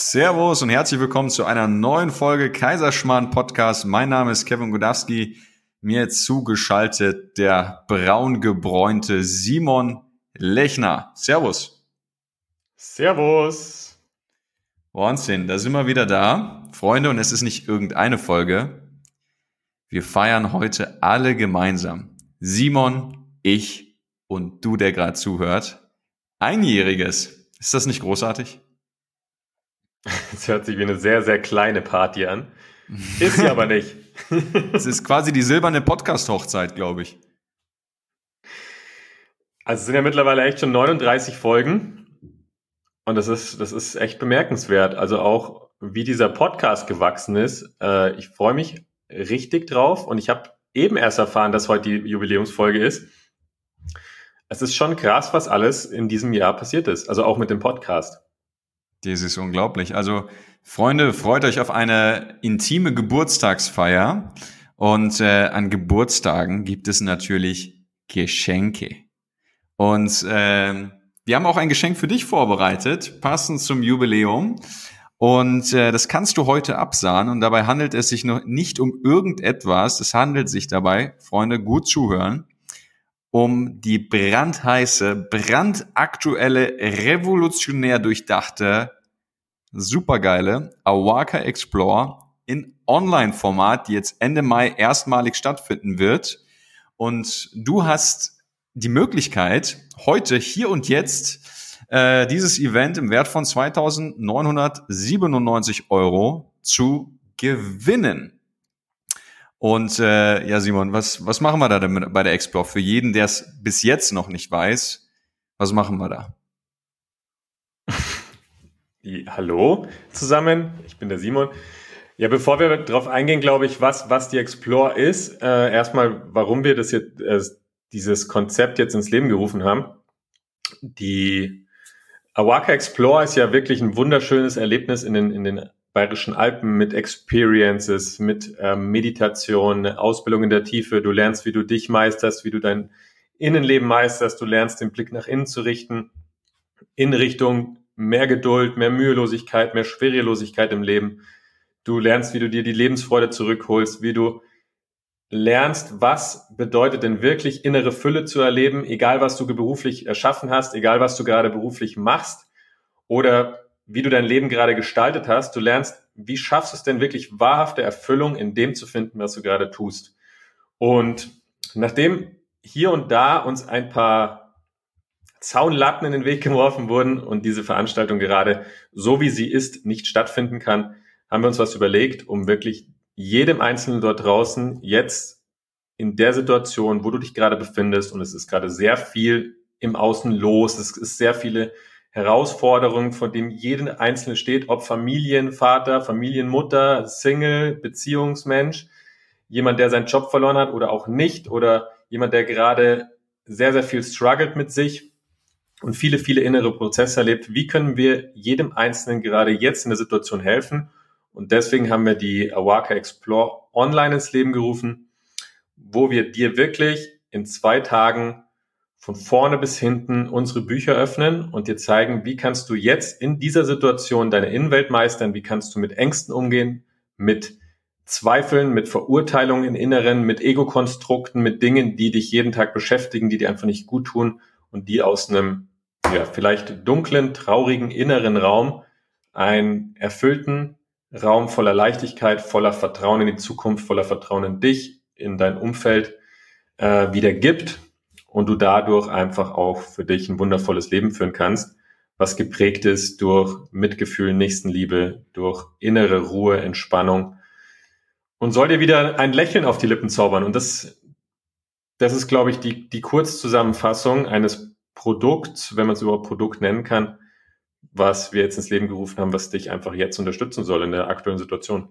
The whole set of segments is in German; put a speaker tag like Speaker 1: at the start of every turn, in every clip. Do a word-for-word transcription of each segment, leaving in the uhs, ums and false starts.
Speaker 1: Servus und herzlich willkommen zu einer neuen Folge Kaiserschmarrn Podcast. Mein Name ist Kevin Godowski, mir zugeschaltet der braun gebräunte Simon Lechner. Servus.
Speaker 2: Servus.
Speaker 1: Wahnsinn, da sind wir wieder da. Freunde, und es ist nicht irgendeine Folge. Wir feiern heute alle gemeinsam. Simon, ich und du, der gerade zuhört. Einjähriges. Ist das nicht großartig?
Speaker 2: Das hört sich wie eine sehr, sehr kleine Party an. Ist sie aber nicht.
Speaker 1: Es ist quasi die silberne Podcast-Hochzeit, glaube ich.
Speaker 2: Also es sind ja mittlerweile echt schon neununddreißig Folgen. Und das ist, das ist echt bemerkenswert. Also auch, wie dieser Podcast gewachsen ist. Äh, ich freue mich richtig drauf. Und ich habe eben erst erfahren, dass heute die Jubiläumsfolge ist. Es ist schon krass, was alles in diesem Jahr passiert ist. Also auch mit dem Podcast.
Speaker 1: Das ist unglaublich. Also, Freunde, freut euch auf eine intime Geburtstagsfeier. Und äh, an Geburtstagen gibt es natürlich Geschenke. Und äh, wir haben auch ein Geschenk für dich vorbereitet, passend zum Jubiläum. Und äh, das kannst du heute absahen. Und dabei handelt es sich noch nicht um irgendetwas. Es handelt sich dabei, Freunde, gut zuhören, um die brandheiße, brandaktuelle, revolutionär durchdachte, supergeile Awaka Explore in Online-Format, die jetzt Ende Mai erstmalig stattfinden wird. Und du hast die Möglichkeit, heute, hier und jetzt, äh, dieses Event im Wert von zweitausendneunhundertsiebenundneunzig Euro zu gewinnen. Und äh, ja, Simon, was was machen wir da damit bei der Explore? Für jeden, der es bis jetzt noch nicht weiß, was machen wir da?
Speaker 2: Hallo zusammen, ich bin der Simon. Ja, bevor wir darauf eingehen, glaube ich, was was die Explore ist, äh, erstmal, warum wir das jetzt äh, dieses Konzept jetzt ins Leben gerufen haben. Die Awaka Explore ist ja wirklich ein wunderschönes Erlebnis in den in den Bayerischen Alpen mit Experiences, mit ähm, Meditation, Ausbildung in der Tiefe. Du lernst, wie du dich meisterst, wie du dein Innenleben meisterst. Du lernst, den Blick nach innen zu richten, in Richtung mehr Geduld, mehr Mühelosigkeit, mehr Schwerelosigkeit im Leben. Du lernst, wie du dir die Lebensfreude zurückholst, wie du lernst, was bedeutet denn wirklich innere Fülle zu erleben, egal was du beruflich erschaffen hast, egal was du gerade beruflich machst oder wie du dein Leben gerade gestaltet hast. Du lernst, wie schaffst du es denn wirklich wahrhafte Erfüllung in dem zu finden, was du gerade tust. Und nachdem hier und da uns ein paar Zaunlatten in den Weg geworfen wurden und diese Veranstaltung gerade so wie sie ist nicht stattfinden kann, haben wir uns was überlegt, um wirklich jedem Einzelnen dort draußen jetzt in der Situation, wo du dich gerade befindest, und es ist gerade sehr viel im Außen los, es ist sehr viele Herausforderungen, vor denen jeder Einzelne steht, ob Familienvater, Familienmutter, Single, Beziehungsmensch, jemand, der seinen Job verloren hat oder auch nicht, oder jemand, der gerade sehr, sehr viel struggelt mit sich und viele, viele innere Prozesse erlebt. Wie können wir jedem Einzelnen gerade jetzt in der Situation helfen? Und deswegen haben wir die Awaka Explore online ins Leben gerufen, wo wir dir wirklich in zwei Tagen von vorne bis hinten unsere Bücher öffnen und dir zeigen, wie kannst du jetzt in dieser Situation deine Innenwelt meistern, wie kannst du mit Ängsten umgehen, mit Zweifeln, mit Verurteilungen im Inneren, mit Ego-Konstrukten, mit Dingen, die dich jeden Tag beschäftigen, die dir einfach nicht gut tun und die aus einem ja vielleicht dunklen, traurigen inneren Raum einen erfüllten Raum voller Leichtigkeit, voller Vertrauen in die Zukunft, voller Vertrauen in dich, in dein Umfeld äh, wieder gibt und du dadurch einfach auch für dich ein wundervolles Leben führen kannst, was geprägt ist durch Mitgefühl, Nächstenliebe, durch innere Ruhe, Entspannung und soll dir wieder ein Lächeln auf die Lippen zaubern. Und das, das ist, glaube ich, die, die Kurzzusammenfassung eines Produkts, wenn man es überhaupt Produkt nennen kann, was wir jetzt ins Leben gerufen haben, was dich einfach jetzt unterstützen soll in der aktuellen Situation.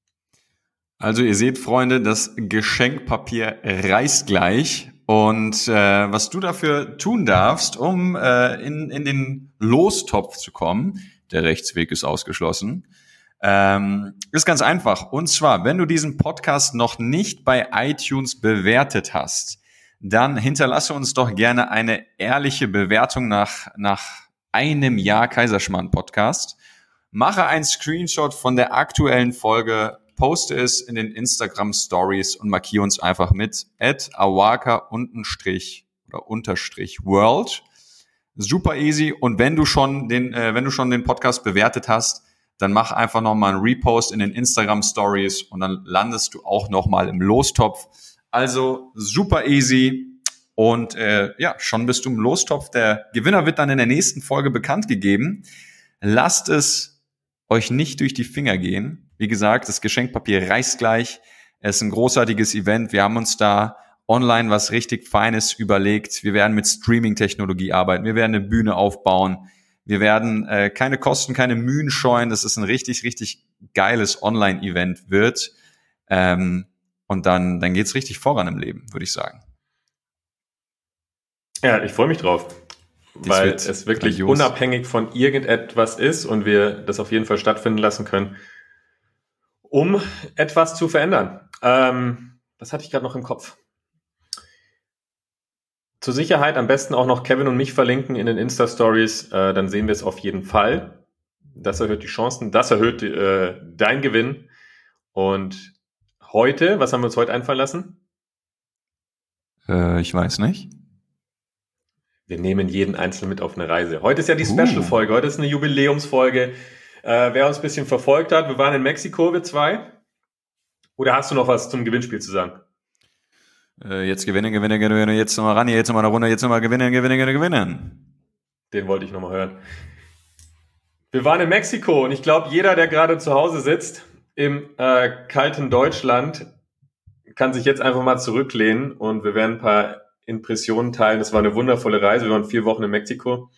Speaker 1: Also ihr seht, Freunde, das Geschenkpapier reißt gleich. Und äh, was du dafür tun darfst, um äh, in, in den Lostopf zu kommen, der Rechtsweg ist ausgeschlossen, ähm, ist ganz einfach. Und zwar, wenn du diesen Podcast noch nicht bei iTunes bewertet hast, dann hinterlasse uns doch gerne eine ehrliche Bewertung nach, nach einem Jahr Kaiserschmarrn Podcast. mache einen Screenshot von der aktuellen Folge, poste es in den Instagram Stories und markiere uns einfach mit at awaka unterstrich oder unterstrich world. Super easy. Und wenn du schon den, äh, wenn du schon den Podcast bewertet hast, dann mach einfach nochmal einen Repost in den Instagram Stories und dann landest du auch nochmal im Lostopf. Also super easy. Und äh, ja, schon bist du im Lostopf. Der Gewinner wird dann in der nächsten Folge bekannt gegeben. Lasst es euch nicht durch die Finger gehen. Wie gesagt, das Geschenkpapier reißt gleich. Es ist ein großartiges Event. Wir haben uns da online was richtig Feines überlegt. Wir werden mit Streaming-Technologie arbeiten. Wir werden eine Bühne aufbauen. Wir werden äh, keine Kosten, keine Mühen scheuen. Das ist ein richtig, richtig geiles Online-Event wird. Ähm, und dann, dann geht's richtig voran im Leben, würde ich sagen.
Speaker 2: Ja, ich freue mich drauf, Dies weil es wirklich grandios. Unabhängig von irgendetwas ist und wir das auf jeden Fall stattfinden lassen können, um etwas zu verändern. Ähm, was hatte ich gerade noch im Kopf? Zur Sicherheit am besten auch noch Kevin und mich verlinken in den Insta-Stories, äh, dann sehen wir es auf jeden Fall. Das erhöht die Chancen, das erhöht äh, dein Gewinn. Und heute, was haben wir uns heute einfallen lassen?
Speaker 1: Äh, ich weiß nicht.
Speaker 2: Wir nehmen jeden Einzelnen mit auf eine Reise. Heute ist ja die Special-Folge, heute ist eine Jubiläumsfolge. Äh, wer uns ein bisschen verfolgt hat, wir waren in Mexiko, wir zwei. Oder hast du noch was zum Gewinnspiel zu sagen?
Speaker 1: Äh, jetzt gewinnen, gewinnen, gewinnen, jetzt nochmal ran, jetzt nochmal eine Runde, jetzt nochmal gewinnen, gewinnen, gewinnen.
Speaker 2: Den wollte ich nochmal hören. Wir waren in Mexiko und ich glaube, jeder, der gerade zu Hause sitzt, im äh, kalten Deutschland, kann sich jetzt einfach mal zurücklehnen und wir werden ein paar Impressionen teilen. Das war eine wundervolle Reise. Wir waren vier Wochen in Mexiko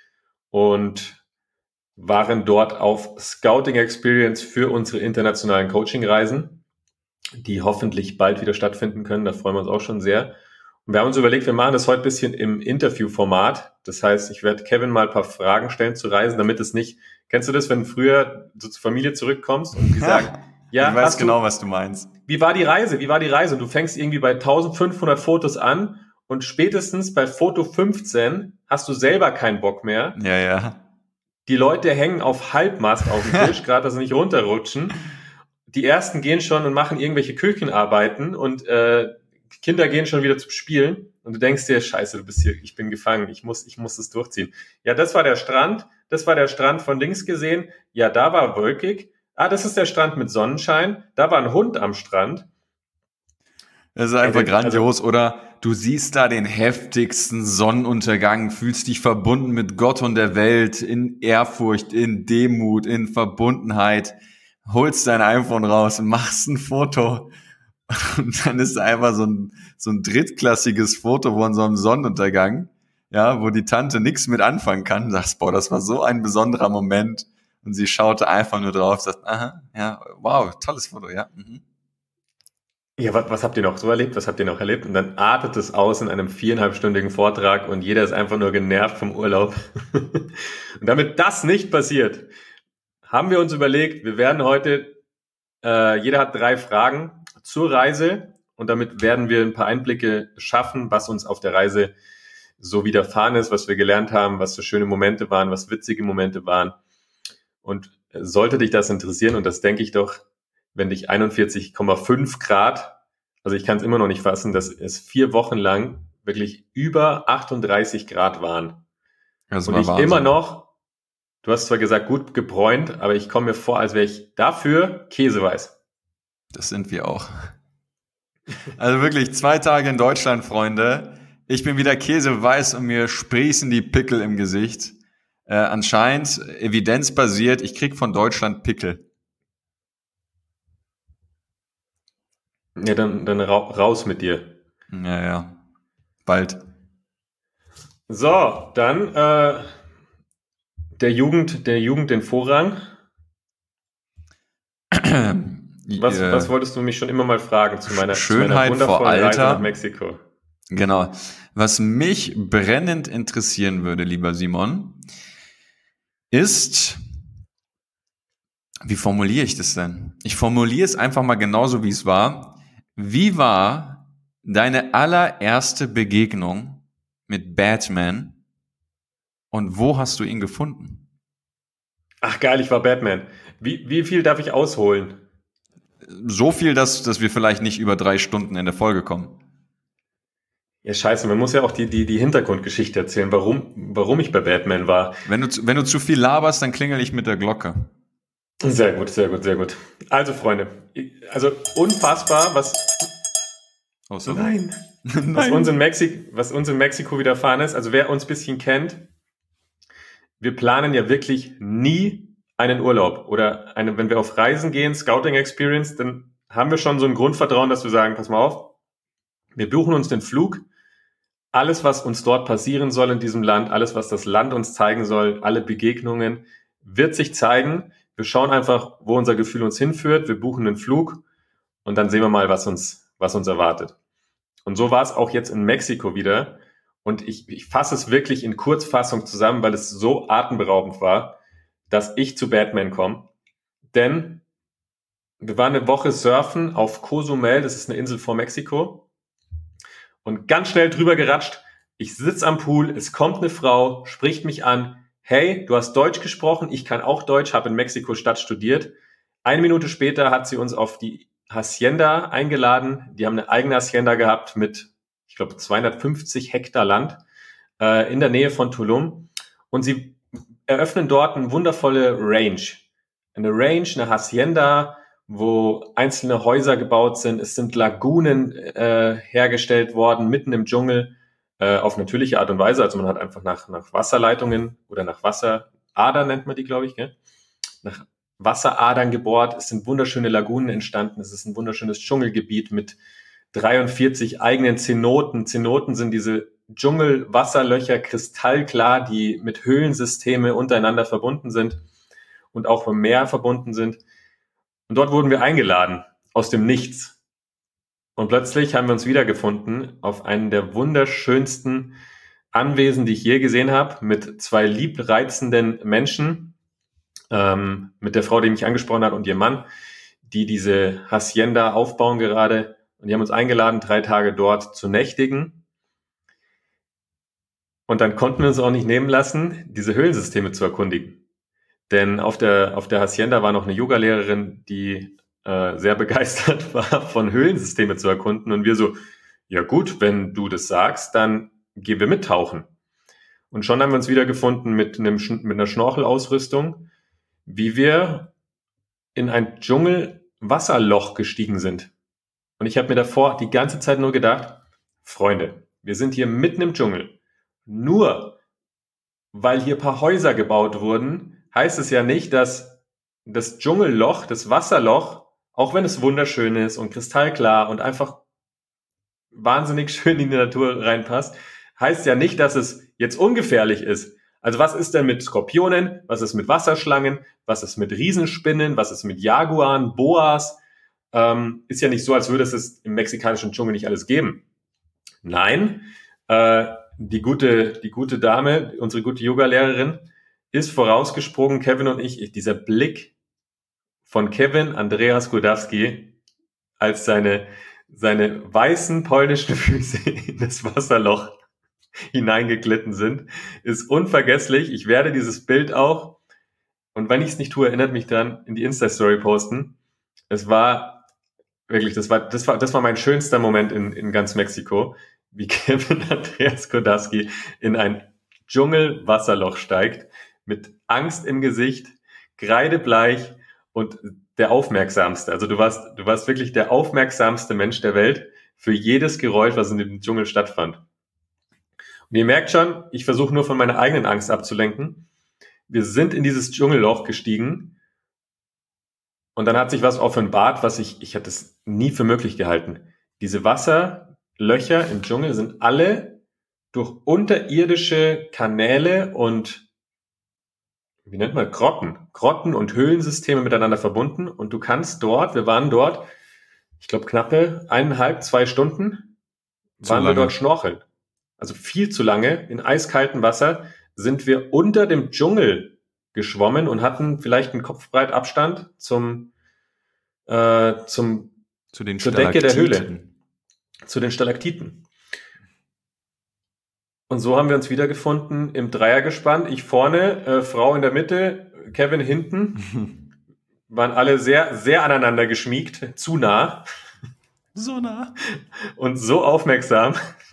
Speaker 2: und waren dort auf Scouting Experience für unsere internationalen Coaching-Reisen, die hoffentlich bald wieder stattfinden können. Da freuen wir uns auch schon sehr. Und wir haben uns überlegt, wir machen das heute ein bisschen im Interviewformat. Das heißt, ich werde Kevin mal ein paar Fragen stellen zu Reisen, damit es nicht, kennst du das, wenn früher du zur Familie zurückkommst und die sagen, ja,
Speaker 1: ich weiß genau, was du meinst.
Speaker 2: Wie war die Reise? Wie war die Reise? Und du fängst irgendwie bei eintausendfünfhundert Fotos an und spätestens bei Foto fünfzehn hast du selber keinen Bock mehr.
Speaker 1: Ja, ja.
Speaker 2: Die Leute hängen auf Halbmast auf dem Tisch, gerade dass sie nicht runterrutschen. Die ersten gehen schon und machen irgendwelche Küchenarbeiten und äh, Kinder gehen schon wieder zum Spielen. Und du denkst dir, scheiße, du bist hier, ich bin gefangen, ich muss, ich muss das durchziehen. Ja, das war der Strand, das war der Strand von links gesehen. Ja, da war wolkig. Ah, das ist der Strand mit Sonnenschein. Da war ein Hund am Strand.
Speaker 1: Das ist einfach also, grandios. Oder du siehst da den heftigsten Sonnenuntergang, fühlst dich verbunden mit Gott und der Welt, in Ehrfurcht, in Demut, in Verbundenheit, holst dein iPhone raus und machst ein Foto. Und dann ist einfach so ein, so ein drittklassiges Foto von so einem Sonnenuntergang, ja, wo die Tante nichts mit anfangen kann. Du sagst, boah, das war so ein besonderer Moment. Und sie schaute einfach nur drauf, sagt, aha, ja, wow, tolles Foto, ja. Mhm.
Speaker 2: Ja, was, was habt ihr noch so erlebt? Was habt ihr noch erlebt? Und dann artet es aus in einem viereinhalbstündigen Vortrag und jeder ist einfach nur genervt vom Urlaub. Und damit das nicht passiert, haben wir uns überlegt, wir werden heute, äh, jeder hat drei Fragen zur Reise und damit werden wir ein paar Einblicke schaffen, was uns auf der Reise so widerfahren ist, was wir gelernt haben, was für schöne Momente waren, was witzige Momente waren. Und sollte dich das interessieren, und das denke ich doch, wenn dich einundvierzig Komma fünf Grad, also ich kann es immer noch nicht fassen, dass es vier Wochen lang wirklich über achtunddreißig Grad waren.
Speaker 1: Das
Speaker 2: und
Speaker 1: war
Speaker 2: ich
Speaker 1: Wahnsinn.
Speaker 2: Immer noch, du hast zwar gesagt, gut gebräunt, aber ich komme mir vor, als wäre ich dafür käseweiß.
Speaker 1: Das sind wir auch. Also wirklich zwei Tage in Deutschland, Freunde. Ich bin wieder käseweiß und mir sprießen die Pickel im Gesicht. Äh, anscheinend evidenzbasiert, ich krieg von Deutschland Pickel.
Speaker 2: Ja, dann, dann ra- raus mit dir.
Speaker 1: Ja, ja. Bald.
Speaker 2: So, dann äh, der Jugend, der Jugend den Vorrang. Was, äh, was wolltest du mich schon immer mal fragen zu meiner,
Speaker 1: Schönheit
Speaker 2: zu meiner
Speaker 1: vor Alter.
Speaker 2: Reise nach Mexiko?
Speaker 1: Genau. Was mich brennend interessieren würde, lieber Simon, ist, wie formuliere ich das denn? Ich formuliere es einfach mal genauso, wie es war. Wie war deine allererste Begegnung mit Batman und wo hast du ihn gefunden?
Speaker 2: Ach geil, ich war Batman. Wie, wie viel darf ich ausholen?
Speaker 1: So viel, dass, dass wir vielleicht nicht über drei Stunden in der Folge kommen.
Speaker 2: Ja, scheiße, man muss ja auch die, die, die Hintergrundgeschichte erzählen, warum, warum ich bei Batman war.
Speaker 1: Wenn du, zu- wenn du zu viel laberst, dann klingel ich mit der Glocke.
Speaker 2: Sehr gut, sehr gut, sehr gut. Also, Freunde, also unfassbar, was,
Speaker 1: Oh, sorry.
Speaker 2: nein, was uns in Mexiko, was uns in Mexiko widerfahren ist. Also, wer uns ein bisschen kennt, wir planen ja wirklich nie einen Urlaub oder eine, wenn wir auf Reisen gehen, Scouting Experience, dann haben wir schon so ein Grundvertrauen, dass wir sagen, pass mal auf, wir buchen uns den Flug, alles, was uns dort passieren soll in diesem Land, alles, was das Land uns zeigen soll, alle Begegnungen, wird sich zeigen. Wir schauen einfach, wo unser Gefühl uns hinführt. Wir buchen einen Flug und dann sehen wir mal, was uns, was uns erwartet. Und so war es auch jetzt in Mexiko wieder. Und ich, ich fasse es wirklich in Kurzfassung zusammen, weil es so atemberaubend war, dass ich zu Batman komme. Denn wir waren eine Woche surfen auf Cozumel, das ist eine Insel vor Mexiko. Und ganz schnell drüber geratscht. Ich sitze am Pool, es kommt eine Frau, spricht mich an. Hey, du hast Deutsch gesprochen, ich kann auch Deutsch, habe in Mexiko-Stadt studiert. Eine Minute später hat sie uns auf die Hacienda eingeladen. Die haben eine eigene Hacienda gehabt mit, ich glaube, zweihundertfünfzig Hektar Land äh, in der Nähe von Tulum. Und sie eröffnen dort eine wundervolle Range. Eine Range, eine Hacienda, wo einzelne Häuser gebaut sind. Es sind Lagunen äh, hergestellt worden, mitten im Dschungel, äh, auf natürliche Art und Weise. Also man hat einfach nach, nach Wasserleitungen oder nach Wasseradern, nennt man die, glaube ich, gell? Nach Wasseradern gebohrt. Es sind wunderschöne Lagunen entstanden. Es ist ein wunderschönes Dschungelgebiet mit dreiundvierzig eigenen Zenoten. Zenoten sind diese Dschungelwasserlöcher, kristallklar, die mit Höhlensysteme untereinander verbunden sind und auch vom Meer verbunden sind. Und dort wurden wir eingeladen, aus dem Nichts. Und plötzlich haben wir uns wiedergefunden auf einem der wunderschönsten Anwesen, die ich je gesehen habe, mit zwei liebreizenden Menschen, ähm, mit der Frau, die mich angesprochen hat, und ihrem Mann, die diese Hacienda aufbauen gerade. Und die haben uns eingeladen, drei Tage dort zu nächtigen. Und dann konnten wir uns auch nicht nehmen lassen, diese Höhlensysteme zu erkundigen. Denn auf der, auf der Hacienda war noch eine Yogalehrerin, die äh, sehr begeistert war, von Höhlensysteme zu erkunden. Und wir so, ja gut, wenn du das sagst, dann gehen wir mittauchen. Und schon haben wir uns wiedergefunden mit, einem, mit einer Schnorchelausrüstung, wie wir in ein Dschungelwasserloch gestiegen sind. Und ich habe mir davor die ganze Zeit nur gedacht, Freunde, wir sind hier mitten im Dschungel. Nur weil hier ein paar Häuser gebaut wurden, heißt es ja nicht, dass das Dschungelloch, das Wasserloch, auch wenn es wunderschön ist und kristallklar und einfach wahnsinnig schön in die Natur reinpasst, heißt ja nicht, dass es jetzt ungefährlich ist. Also was ist denn mit Skorpionen? Was ist mit Wasserschlangen? Was ist mit Riesenspinnen? Was ist mit Jaguaren, Boas? Ähm, ist ja nicht so, als würde es es im mexikanischen Dschungel nicht alles geben. Nein, äh, die gute, die gute Dame, unsere gute Yoga-Lehrerin, ist vorausgesprungen, Kevin und ich, dieser Blick von Kevin Andreas Godowski, als seine, seine weißen polnischen Füße in das Wasserloch hineingeglitten sind, ist unvergesslich. Ich werde dieses Bild auch, und wenn ich es nicht tue, erinnert mich dann, in die Insta-Story posten. Es war wirklich, das war, das war, das war mein schönster Moment in, in ganz Mexiko, wie Kevin Andreas Godowski in ein Dschungelwasserloch steigt, mit Angst im Gesicht, kreidebleich und der aufmerksamste. Also du warst, du warst wirklich der aufmerksamste Mensch der Welt für jedes Geräusch, was in dem Dschungel stattfand. Und ihr merkt schon, ich versuche nur von meiner eigenen Angst abzulenken. Wir sind in dieses Dschungelloch gestiegen und dann hat sich was offenbart, was ich, ich hätte es nie für möglich gehalten. Diese Wasserlöcher im Dschungel sind alle durch unterirdische Kanäle und, wie nennt man, Grotten, Grotten und Höhlensysteme miteinander verbunden. Und du kannst dort, wir waren dort, ich glaube knappe eineinhalb, zwei Stunden, waren wir dort schnorcheln. Also viel zu lange, in eiskaltem Wasser, sind wir unter dem Dschungel geschwommen und hatten vielleicht einen Kopfbreit Abstand zum, äh, zum,
Speaker 1: Zu den
Speaker 2: zur Decke der Höhle,
Speaker 1: Stalaktiten.
Speaker 2: zu den Stalaktiten. Und so haben wir uns wiedergefunden im Dreiergespann. Ich vorne, äh, Frau in der Mitte, Kevin hinten, waren alle sehr, sehr aneinander geschmiegt, zu nah.
Speaker 1: So nah.
Speaker 2: Und so aufmerksam.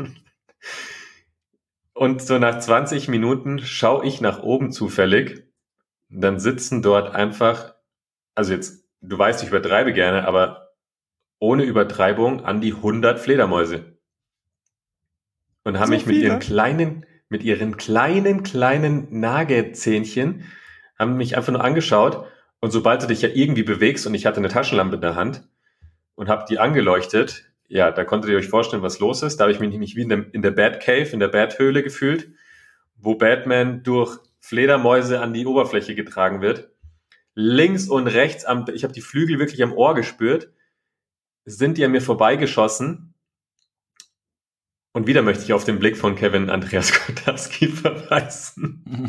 Speaker 2: Und so nach zwanzig Minuten schaue ich nach oben zufällig. Dann sitzen dort einfach, also jetzt, du weißt, ich übertreibe gerne, aber ohne Übertreibung an die hundert Fledermäuse. Und haben
Speaker 1: So
Speaker 2: mich mit
Speaker 1: viele?
Speaker 2: ihren kleinen, mit ihren kleinen, kleinen Nagezähnchen, haben mich einfach nur angeschaut. Und sobald du dich ja irgendwie bewegst und ich hatte eine Taschenlampe in der Hand und habe die angeleuchtet, ja, da konntet ihr euch vorstellen, was los ist. Da habe ich mich nämlich wie in der, in der Batcave, in der Bathöhle gefühlt, wo Batman durch Fledermäuse an die Oberfläche getragen wird. Links und rechts, am, ich habe die Flügel wirklich am Ohr gespürt, sind die an mir vorbeigeschossen. Und wieder möchte ich auf den Blick von Kevin Andreas Kotarski verweisen.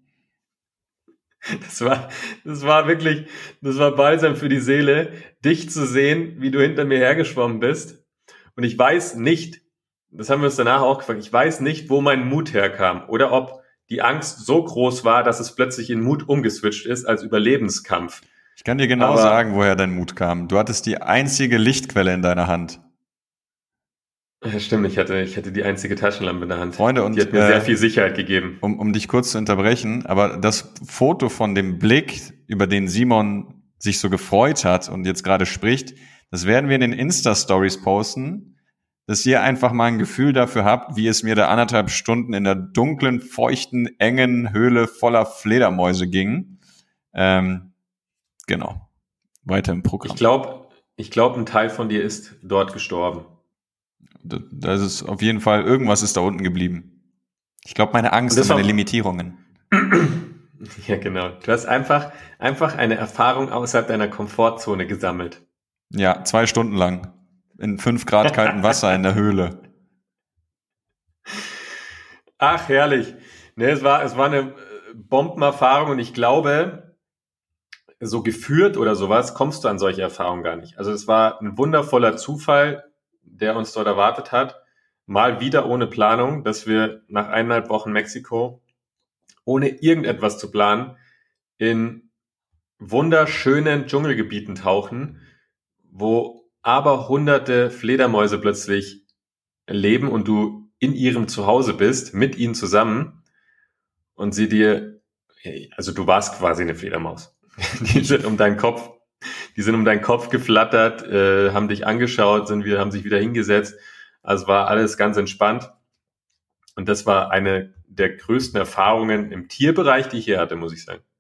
Speaker 2: Das war, das war wirklich, das war Balsam für die Seele, dich zu sehen, wie du hinter mir hergeschwommen bist. Und ich weiß nicht, das haben wir uns danach auch gefragt, ich weiß nicht, wo mein Mut herkam oder ob die Angst so groß war, dass es plötzlich in Mut umgeswitcht ist als Überlebenskampf.
Speaker 1: Ich kann dir genau
Speaker 2: Aber-
Speaker 1: sagen, woher dein Mut kam. Du hattest die einzige Lichtquelle in deiner Hand.
Speaker 2: Ja, stimmt, ich hatte, ich hatte die einzige Taschenlampe in der Hand.
Speaker 1: Freunde, und
Speaker 2: die hat mir
Speaker 1: äh,
Speaker 2: sehr viel Sicherheit gegeben.
Speaker 1: Um, um dich kurz zu unterbrechen, aber das Foto von dem Blick, über den Simon sich so gefreut hat und jetzt gerade spricht, das werden wir in den Insta-Stories posten, dass ihr einfach mal ein Gefühl dafür habt, wie es mir da anderthalb Stunden in der dunklen, feuchten, engen Höhle voller Fledermäuse ging. Ähm, genau. Weiter im Programm.
Speaker 2: Ich glaube, ich glaube, ein Teil von dir ist dort gestorben.
Speaker 1: Da, da ist es auf jeden Fall, irgendwas ist da unten geblieben. Ich glaube, meine Angst
Speaker 2: Und
Speaker 1: und
Speaker 2: das
Speaker 1: meine
Speaker 2: war-
Speaker 1: Limitierungen.
Speaker 2: Ja, genau. Du hast einfach, einfach eine Erfahrung außerhalb deiner Komfortzone gesammelt.
Speaker 1: Ja, zwei Stunden lang. In fünf Grad kaltem Wasser in der Höhle.
Speaker 2: Ach, herrlich. Ne, es war, es war eine äh, Bombenerfahrung und ich glaube, so geführt oder sowas kommst du an solche Erfahrungen gar nicht. Also es war ein wundervoller Zufall, der uns dort erwartet hat. Mal wieder ohne Planung, dass wir nach eineinhalb Wochen Mexiko, ohne irgendetwas zu planen, in wunderschönen Dschungelgebieten tauchen, wo aber hunderte Fledermäuse plötzlich leben und du in ihrem Zuhause bist, mit ihnen zusammen und sie dir, also du warst quasi eine Fledermaus. Die sind um deinen Kopf, die sind um deinen Kopf geflattert, äh, haben dich angeschaut, sind wieder, haben sich wieder hingesetzt. Also war alles ganz entspannt. Und das war eine der größten Erfahrungen im Tierbereich, die ich hier hatte, muss ich sagen.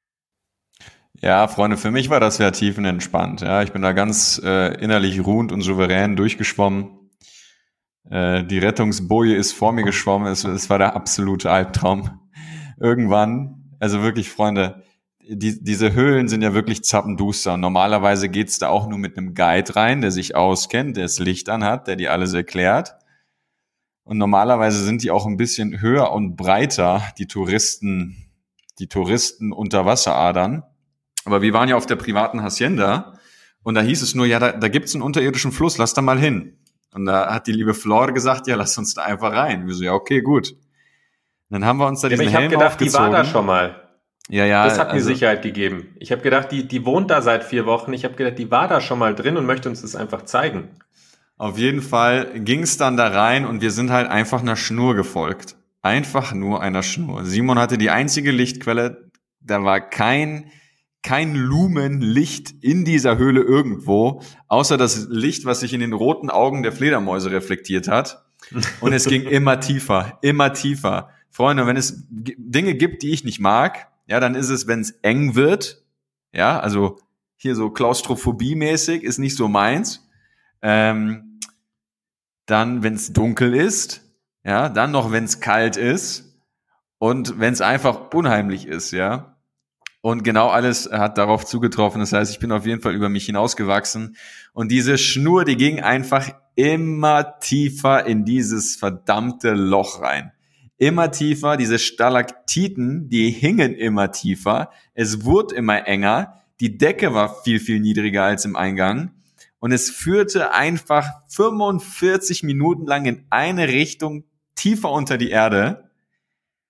Speaker 1: Ja, Freunde, für mich war das ja tiefenentspannt. Ja, ich bin da ganz äh, innerlich ruhend und souverän durchgeschwommen. Äh, die Rettungsboje ist vor mir geschwommen. Es, es war der absolute Albtraum. Irgendwann, also wirklich, Freunde, die, diese Höhlen sind ja wirklich zappenduster. Und normalerweise geht's da auch nur mit einem Guide rein, der sich auskennt, der das Licht anhat, der die alles erklärt. Und normalerweise sind die auch ein bisschen höher und breiter, die Touristen, die Touristen Unterwasseradern. Aber wir waren ja auf der privaten Hacienda und da hieß es nur, ja, da, da gibt's einen unterirdischen Fluss, lass da mal hin. Und da hat die liebe Flor gesagt, ja, lass uns da einfach rein. Wir so, ja, okay, gut. Und dann haben wir uns da
Speaker 2: Ja, aber
Speaker 1: diesen
Speaker 2: ich habe
Speaker 1: Helm
Speaker 2: gedacht, die
Speaker 1: aufgezogen.
Speaker 2: war da schon mal.
Speaker 1: Ja, ja.
Speaker 2: Das hat mir
Speaker 1: also,
Speaker 2: Sicherheit gegeben. Ich habe gedacht, die, die wohnt da seit vier Wochen. Ich habe gedacht, die war da schon mal drin und möchte uns das einfach zeigen.
Speaker 1: Auf jeden Fall ging's dann da rein und wir sind halt einfach einer Schnur gefolgt. Einfach nur einer Schnur. Simon hatte die einzige Lichtquelle. Da war kein, kein Lumenlicht in dieser Höhle irgendwo, außer das Licht, was sich in den roten Augen der Fledermäuse reflektiert hat. Und es ging immer tiefer, immer tiefer. Freunde, wenn es g- Dinge gibt, die ich nicht mag, ja, dann ist es, wenn es eng wird. Ja, also hier so Klaustrophobie-mäßig ist nicht so meins. Ähm, dann, wenn es dunkel ist, ja, dann noch, wenn es kalt ist und wenn es einfach unheimlich ist, ja. Und genau alles hat darauf zugetroffen. Das heißt, ich bin auf jeden Fall über mich hinausgewachsen. Und diese Schnur, die ging einfach immer tiefer in dieses verdammte Loch rein. Immer tiefer, diese Stalaktiten, die hingen immer tiefer. Es wurde immer enger. Die Decke war viel, viel niedriger als im Eingang. Und es führte einfach fünfundvierzig Minuten lang in eine Richtung tiefer unter die Erde.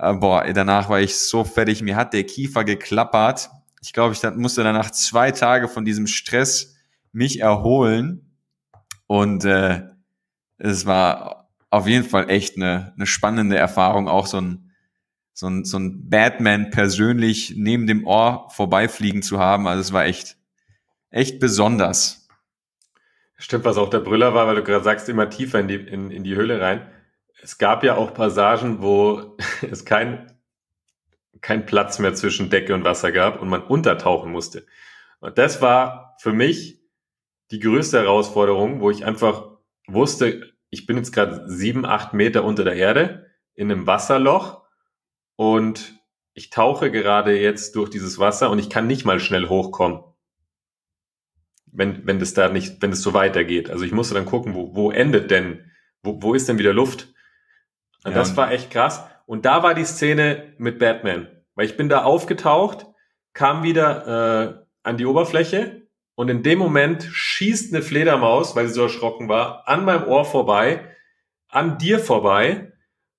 Speaker 1: Äh, boah, danach war ich so fertig, mir hat der Kiefer geklappert. Ich glaube, ich musste danach zwei Tage von diesem Stress mich erholen. Und äh, es war auf jeden Fall echt eine, eine spannende Erfahrung, auch so ein, so ein, so ein Batman persönlich neben dem Ohr vorbeifliegen zu haben. Also es war echt, echt besonders.
Speaker 2: Stimmt, was auch der Brüller war, weil du gerade sagst, immer tiefer in die, in, in die Höhle rein. Es gab ja auch Passagen, wo es kein, kein Platz mehr zwischen Decke und Wasser gab und man untertauchen musste. Und das war für mich die größte Herausforderung, wo ich einfach wusste, ich bin jetzt gerade sieben, acht Meter unter der Erde in einem Wasserloch und ich tauche gerade jetzt durch dieses Wasser und ich kann nicht mal schnell hochkommen, wenn, wenn das da nicht, wenn es so weitergeht. Also ich musste dann gucken, wo, wo endet denn, wo, wo ist denn wieder Luft? Und ja, das war echt krass. Und da war die Szene mit Batman, weil ich bin da aufgetaucht, kam wieder äh, an die Oberfläche und in dem Moment schießt eine Fledermaus, weil sie so erschrocken war, an meinem Ohr vorbei, an dir vorbei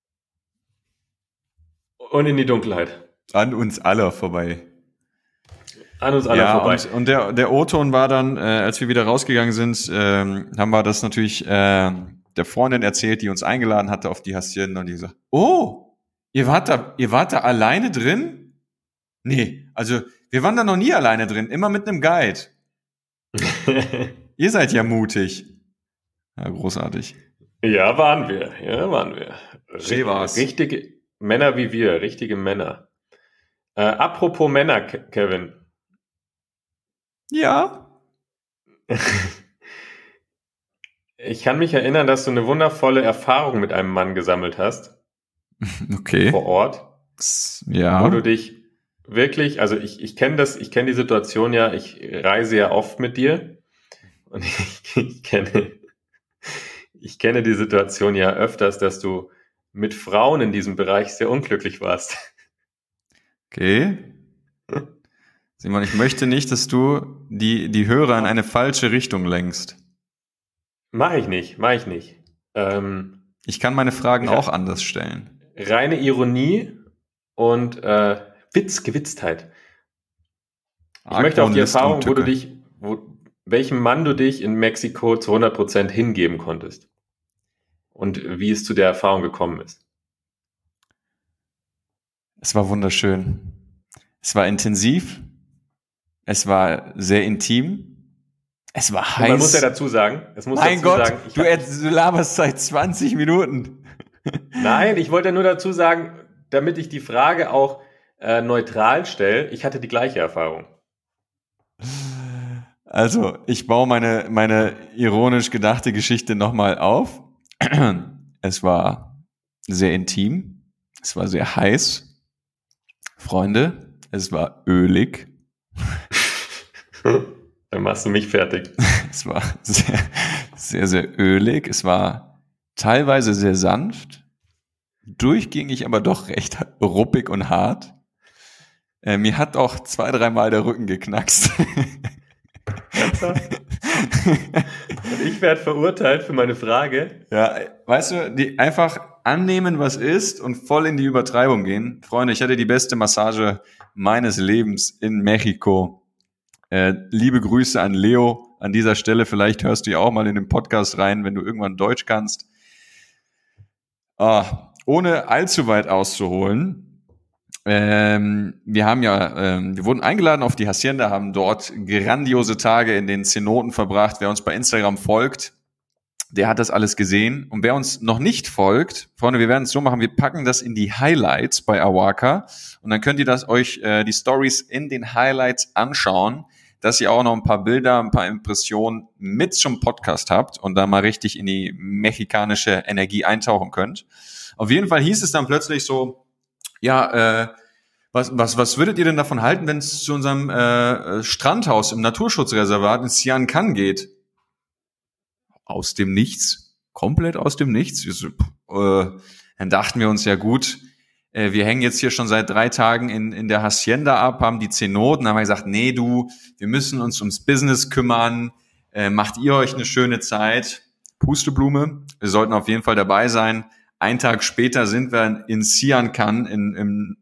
Speaker 2: und in die Dunkelheit.
Speaker 1: An uns alle vorbei.
Speaker 2: An uns alle
Speaker 1: ja,
Speaker 2: vorbei.
Speaker 1: Und, und der, der O-Ton war dann, äh, als wir wieder rausgegangen sind, ähm, haben wir das natürlich äh, der Freundin erzählt, die uns eingeladen hatte auf die Hacienda und die gesagt, oh, ihr wart da, ihr wart da alleine drin? Nee, also wir waren da noch nie alleine drin, immer mit einem Guide. Ihr seid ja mutig. Ja, großartig.
Speaker 2: Ja, waren wir. Ja, waren wir.
Speaker 1: Richtig, war's.
Speaker 2: Richtige Männer wie wir, richtige Männer. Äh, apropos Männer, Ke- Kevin.
Speaker 1: Ja.
Speaker 2: Ich kann mich erinnern, dass du eine wundervolle Erfahrung mit einem Mann gesammelt hast.
Speaker 1: Okay.
Speaker 2: Vor Ort.
Speaker 1: Ja.
Speaker 2: Wo du dich wirklich, also ich, ich kenne das, ich kenne die Situation ja, ich reise ja oft mit dir und ich, ich kenne, ich kenne die Situation ja öfters, dass du mit Frauen in diesem Bereich sehr unglücklich warst.
Speaker 1: Okay. Simon, ich möchte nicht, dass du die, die Hörer in eine falsche Richtung lenkst.
Speaker 2: Mach ich nicht, mach ich nicht. Ähm,
Speaker 1: ich kann meine Fragen
Speaker 2: ja,
Speaker 1: auch anders stellen.
Speaker 2: Reine Ironie und äh, Witz, Gewitztheit. Ich
Speaker 1: Argwohn,
Speaker 2: möchte auf die
Speaker 1: List
Speaker 2: Erfahrung,
Speaker 1: und
Speaker 2: wo du
Speaker 1: Tücke.
Speaker 2: dich, wo, welchem Mann du dich in Mexiko zu hundert Prozent hingeben konntest. Und wie es zu der Erfahrung gekommen ist.
Speaker 1: Es war wunderschön. Es war intensiv. Es war sehr intim. Es war heiß.
Speaker 2: Und man muss ja dazu sagen, es muss
Speaker 1: mein
Speaker 2: dazu
Speaker 1: Gott,
Speaker 2: sagen, ich
Speaker 1: du,
Speaker 2: hab,
Speaker 1: du laberst seit zwanzig Minuten.
Speaker 2: Nein, ich wollte nur dazu sagen, damit ich die Frage auch äh, neutral stelle, ich hatte die gleiche Erfahrung.
Speaker 1: Also, ich baue meine, meine ironisch gedachte Geschichte nochmal auf. Es war sehr intim. Es war sehr heiß. Freunde, es war ölig.
Speaker 2: Dann machst du mich fertig.
Speaker 1: Es war sehr, sehr, sehr ölig. Es war teilweise sehr sanft, durchgängig aber doch recht ruppig und hart. Äh, mir hat auch zwei, dreimal der Rücken geknackst.
Speaker 2: Und ich werde verurteilt für meine Frage.
Speaker 1: Ja, weißt du, die einfach annehmen, was ist und voll in die Übertreibung gehen. Freunde, ich hatte die beste Massage meines Lebens in Mexiko. Äh, liebe Grüße an Leo an dieser Stelle. Vielleicht hörst du ja auch mal in den Podcast rein, wenn du irgendwann Deutsch kannst. Ah, ohne allzu weit auszuholen. Ähm, wir haben ja, ähm, wir wurden eingeladen auf die Hacienda, haben dort grandiose Tage in den Cenoten verbracht. Wer uns bei Instagram folgt, der hat das alles gesehen. Und wer uns noch nicht folgt, Freunde, wir werden es so machen, wir packen das in die Highlights bei Awaka und dann könnt ihr das euch, äh, die Stories in den Highlights anschauen, dass ihr auch noch ein paar Bilder, ein paar Impressionen mit zum Podcast habt und da mal richtig in die mexikanische Energie eintauchen könnt. Auf jeden Fall hieß es dann plötzlich so, ja, äh, was, was, was würdet ihr denn davon halten, wenn es zu unserem äh, Strandhaus im Naturschutzreservat in Sian Can geht? Aus dem Nichts, komplett aus dem Nichts. Wir so, äh, dann dachten wir uns ja gut, äh, wir hängen jetzt hier schon seit drei Tagen in, in der Hacienda ab, haben die Zenoten, haben wir gesagt, nee du, wir müssen uns ums Business kümmern, äh, macht ihr euch eine schöne Zeit. Pusteblume, wir sollten auf jeden Fall dabei sein. Einen Tag später sind wir in Sian Khan in, im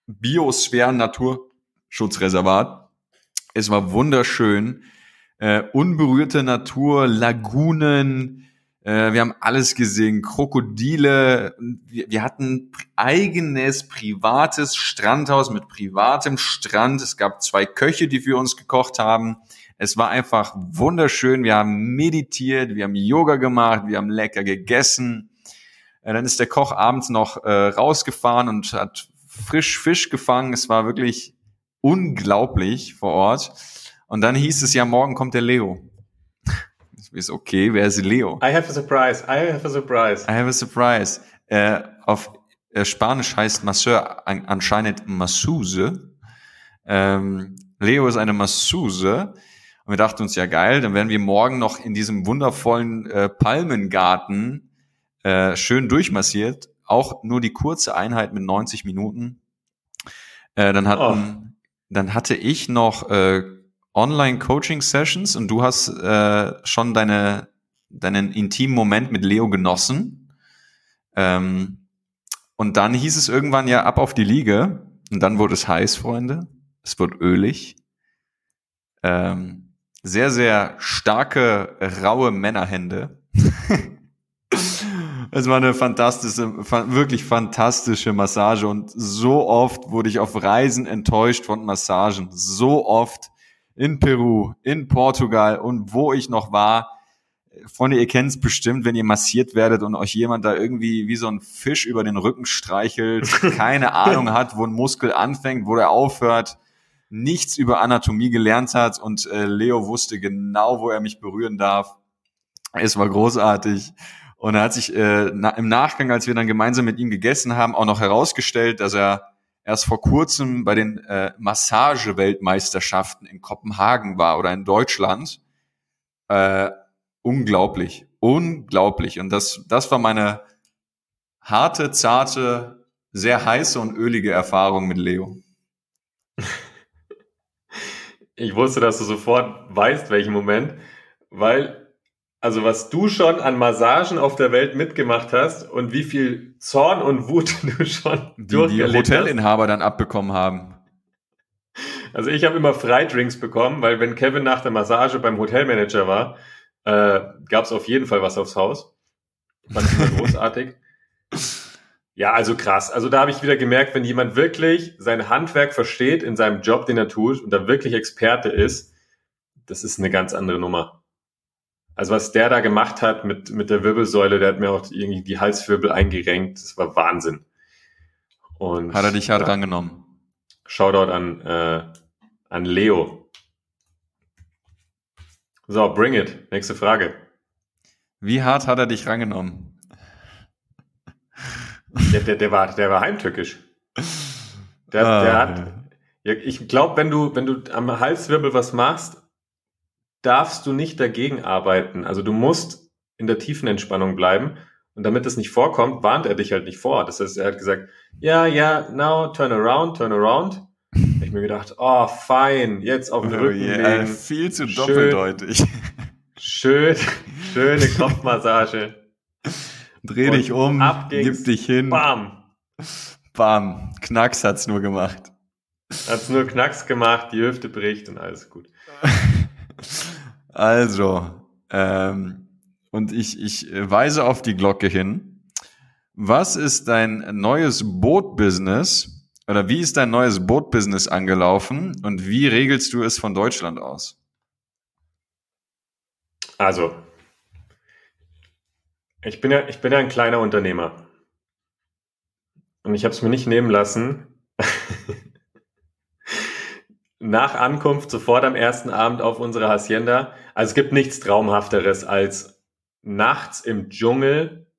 Speaker 1: Biosphären-Naturschutzreservat. Es war wunderschön. Äh, unberührte Natur, Lagunen, äh, wir haben alles gesehen, Krokodile. Wir, wir hatten eigenes privates Strandhaus mit privatem Strand. Es gab zwei Köche, die für uns gekocht haben. Es war einfach wunderschön. Wir haben meditiert, wir haben Yoga gemacht, wir haben lecker gegessen. Äh, dann ist der Koch abends noch äh, rausgefahren und hat frisch Fisch gefangen. Es war wirklich unglaublich vor Ort. Und dann hieß es ja, morgen kommt der Leo. Ich weiß, okay, wer ist Leo?
Speaker 2: I have a surprise, I have a surprise.
Speaker 1: I have a surprise. Äh, auf äh, Spanisch heißt Masseur an, anscheinend Masseuse. Ähm, Leo ist eine Masseuse. Und wir dachten uns, ja geil, dann werden wir morgen noch in diesem wundervollen äh, Palmengarten äh, schön durchmassiert. Auch nur die kurze Einheit mit neunzig Minuten. Äh, dann hatten, oh. dann hatte ich noch äh, Online-Coaching-Sessions und du hast äh, schon deine, deinen intimen Moment mit Leo genossen. Ähm, und dann hieß es irgendwann ja ab auf die Liege und dann wurde es heiß, Freunde. Es wurde ölig. Ähm, sehr, sehr starke, raue Männerhände. Es war eine fantastische, wirklich fantastische Massage und so oft wurde ich auf Reisen enttäuscht von Massagen. So oft. In Peru, in Portugal und wo ich noch war. Freunde, ihr kennt es bestimmt, wenn ihr massiert werdet und euch jemand da irgendwie wie so ein Fisch über den Rücken streichelt, keine Ahnung hat, wo ein Muskel anfängt, wo der aufhört, nichts über Anatomie gelernt hat und äh, Leo wusste genau, wo er mich berühren darf. Es war großartig. Und er hat sich äh, na, im Nachgang, als wir dann gemeinsam mit ihm gegessen haben, auch noch herausgestellt, dass er erst vor kurzem bei den äh, Massage-Weltmeisterschaften in Kopenhagen war oder in Deutschland. Äh, unglaublich, unglaublich. Und das, das war meine harte, zarte, sehr heiße und ölige Erfahrung mit Leo.
Speaker 2: Ich wusste, dass du sofort weißt, welchen Moment, weil also was du schon an Massagen auf der Welt mitgemacht hast und wie viel Zorn und Wut du schon
Speaker 1: die, durcherlebt die Hotelinhaber hast. Dann abbekommen haben.
Speaker 2: Also ich habe immer Freidrinks bekommen, weil wenn Kevin nach der Massage beim Hotelmanager war, äh, gab es auf jeden Fall was aufs Haus. Fand ich immer großartig. Ja, also krass. Also da habe ich wieder gemerkt, wenn jemand wirklich sein Handwerk versteht in seinem Job, den er tut und da wirklich Experte ist, das ist eine ganz andere Nummer. Also was der da gemacht hat mit, mit der Wirbelsäule, der hat mir auch irgendwie die Halswirbel eingerenkt. Das war Wahnsinn. Und
Speaker 1: hat er dich hart
Speaker 2: ja,
Speaker 1: rangenommen?
Speaker 2: Shoutout an, äh, an Leo. So, bring it. Nächste Frage.
Speaker 1: Wie hart hat er dich rangenommen?
Speaker 2: Der, der, der, war, der war heimtückisch. Der, ah, der hat, ja, ich glaube, wenn du, wenn du am Halswirbel was machst, darfst du nicht dagegen arbeiten. Also du musst in der tiefen Entspannung bleiben. Und damit das nicht vorkommt, warnt er dich halt nicht vor. Das heißt, er hat gesagt, ja, ja, now, turn around, turn around. Da hab ich mir gedacht, oh, fein, jetzt auf den oh, Rücken
Speaker 1: yeah,
Speaker 2: legen.
Speaker 1: Viel zu doppeldeutig.
Speaker 2: Schön, schöne Kopfmassage.
Speaker 1: Dreh dich um, gib dich hin.
Speaker 2: Bam.
Speaker 1: Bam. Knacks hat's nur gemacht.
Speaker 2: Hat's nur Knacks gemacht, die Hüfte bricht und alles gut.
Speaker 1: Also, ähm, und ich, ich weise auf die Glocke hin. Was ist dein neues Boot-Business oder wie ist dein neues Boot-Business angelaufen und wie regelst du es von Deutschland aus?
Speaker 2: Also, ich bin ja, ich bin ja ein kleiner Unternehmer und ich habe es mir nicht nehmen lassen, nach Ankunft sofort am ersten Abend auf unserer Hacienda. Also es gibt nichts Traumhafteres, als nachts im Dschungel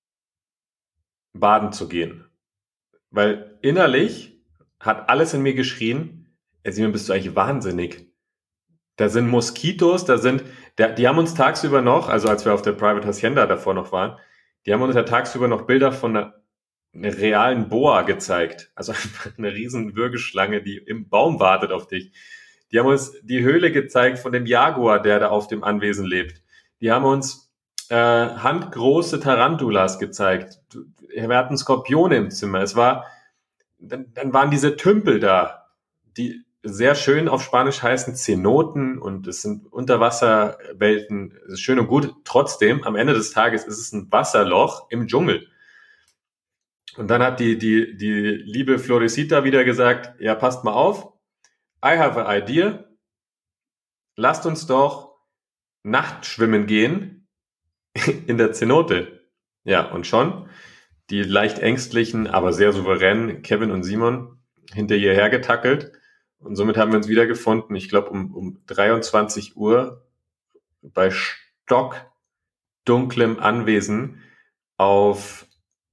Speaker 2: baden zu gehen. Weil innerlich hat alles in mir geschrien, ey Simon, bist du eigentlich wahnsinnig? Da sind Moskitos, da sind, der, die haben uns tagsüber noch, also als wir auf der Private Hacienda davor noch waren, die haben uns ja tagsüber noch Bilder von einer, einer realen Boa gezeigt. Also einfach eine riesen Würgeschlange, die im Baum wartet auf dich. Die haben uns die Höhle gezeigt von dem Jaguar, der da auf dem Anwesen lebt. Die haben uns äh, handgroße Tarantulas gezeigt. wir hatten Skorpione im Zimmer. Es war, dann, dann waren diese Tümpel da, die sehr schön auf Spanisch heißen Zenoten und es sind Unterwasserwelten. Es ist schön und gut. Trotzdem, am Ende des Tages ist es ein Wasserloch im Dschungel. Und dann hat die, die, die liebe Florecita wieder gesagt, ja, passt mal auf. I have an idea. Lasst uns doch Nachtschwimmen gehen in der Zenote. Ja, und schon die leicht ängstlichen, aber sehr souveränen Kevin und Simon hinter ihr hergetackelt. Und somit haben wir uns wiedergefunden, ich glaube um, um dreiundzwanzig Uhr bei stockdunklem Anwesen auf,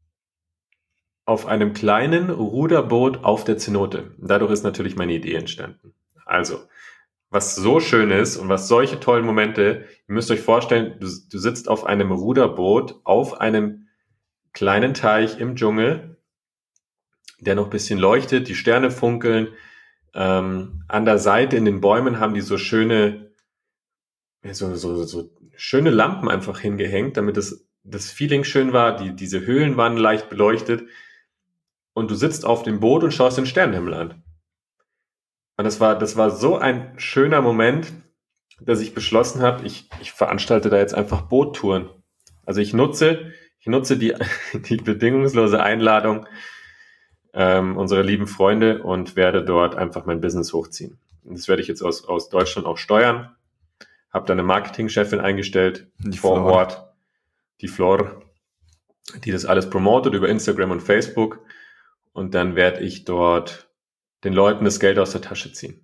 Speaker 2: auf einem kleinen Ruderboot auf der Zenote. Dadurch ist natürlich meine Idee entstanden. Also, was so schön ist und was solche tollen Momente, ihr müsst euch vorstellen, du, du sitzt auf einem Ruderboot auf einem kleinen Teich im Dschungel, der noch ein bisschen leuchtet, die Sterne funkeln. Ähm, an der Seite in den Bäumen haben die so schöne, so, so, so schöne Lampen einfach hingehängt, damit das, das Feeling schön war. Die, diese Höhlen waren leicht beleuchtet. Und du sitzt auf dem Boot und schaust den Sternenhimmel an. Und das war, das war so ein schöner Moment, dass ich beschlossen habe, ich, ich veranstalte da jetzt einfach Boottouren. Also ich nutze, ich nutze die, die bedingungslose Einladung ähm, unserer lieben Freunde und werde dort einfach mein Business hochziehen. Und das werde ich jetzt aus, aus Deutschland auch steuern. Habe da eine Marketingchefin eingestellt
Speaker 1: Die
Speaker 2: vor
Speaker 1: Flor.
Speaker 2: Ort, die Flor, die das alles promotet über Instagram und Facebook. Und dann werde ich dort den Leuten das Geld aus der Tasche ziehen.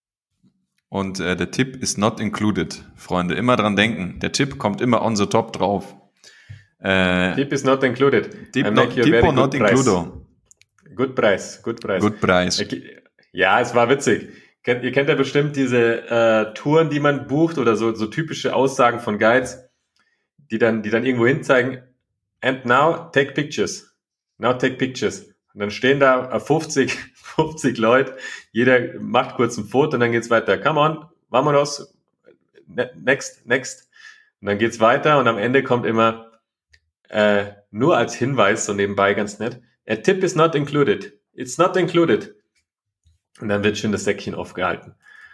Speaker 1: Und äh, der Tipp ist not included, Freunde. Immer dran denken. Der Tipp kommt immer on the top drauf. Äh,
Speaker 2: Tip is not included.
Speaker 1: Tip
Speaker 2: I
Speaker 1: not,
Speaker 2: make you a
Speaker 1: tip
Speaker 2: very
Speaker 1: or not
Speaker 2: good price.
Speaker 1: includo.
Speaker 2: Good Preis, good Preis.
Speaker 1: Good price.
Speaker 2: Ja, es war witzig. Kennt, ihr kennt ja bestimmt diese äh, Touren, die man bucht oder so, so typische Aussagen von Guides, die dann, die dann irgendwo hin zeigen. And now take pictures. Now take pictures. Und dann stehen da fünfzig, fünfzig Leute, jeder macht kurz ein Foto und dann geht's weiter. Come on, vámonos, next, next. Und dann geht's weiter und am Ende kommt immer äh, nur als Hinweis, so nebenbei ganz nett, a tip is not included. It's not included. Und dann wird schön das Säckchen aufgehalten.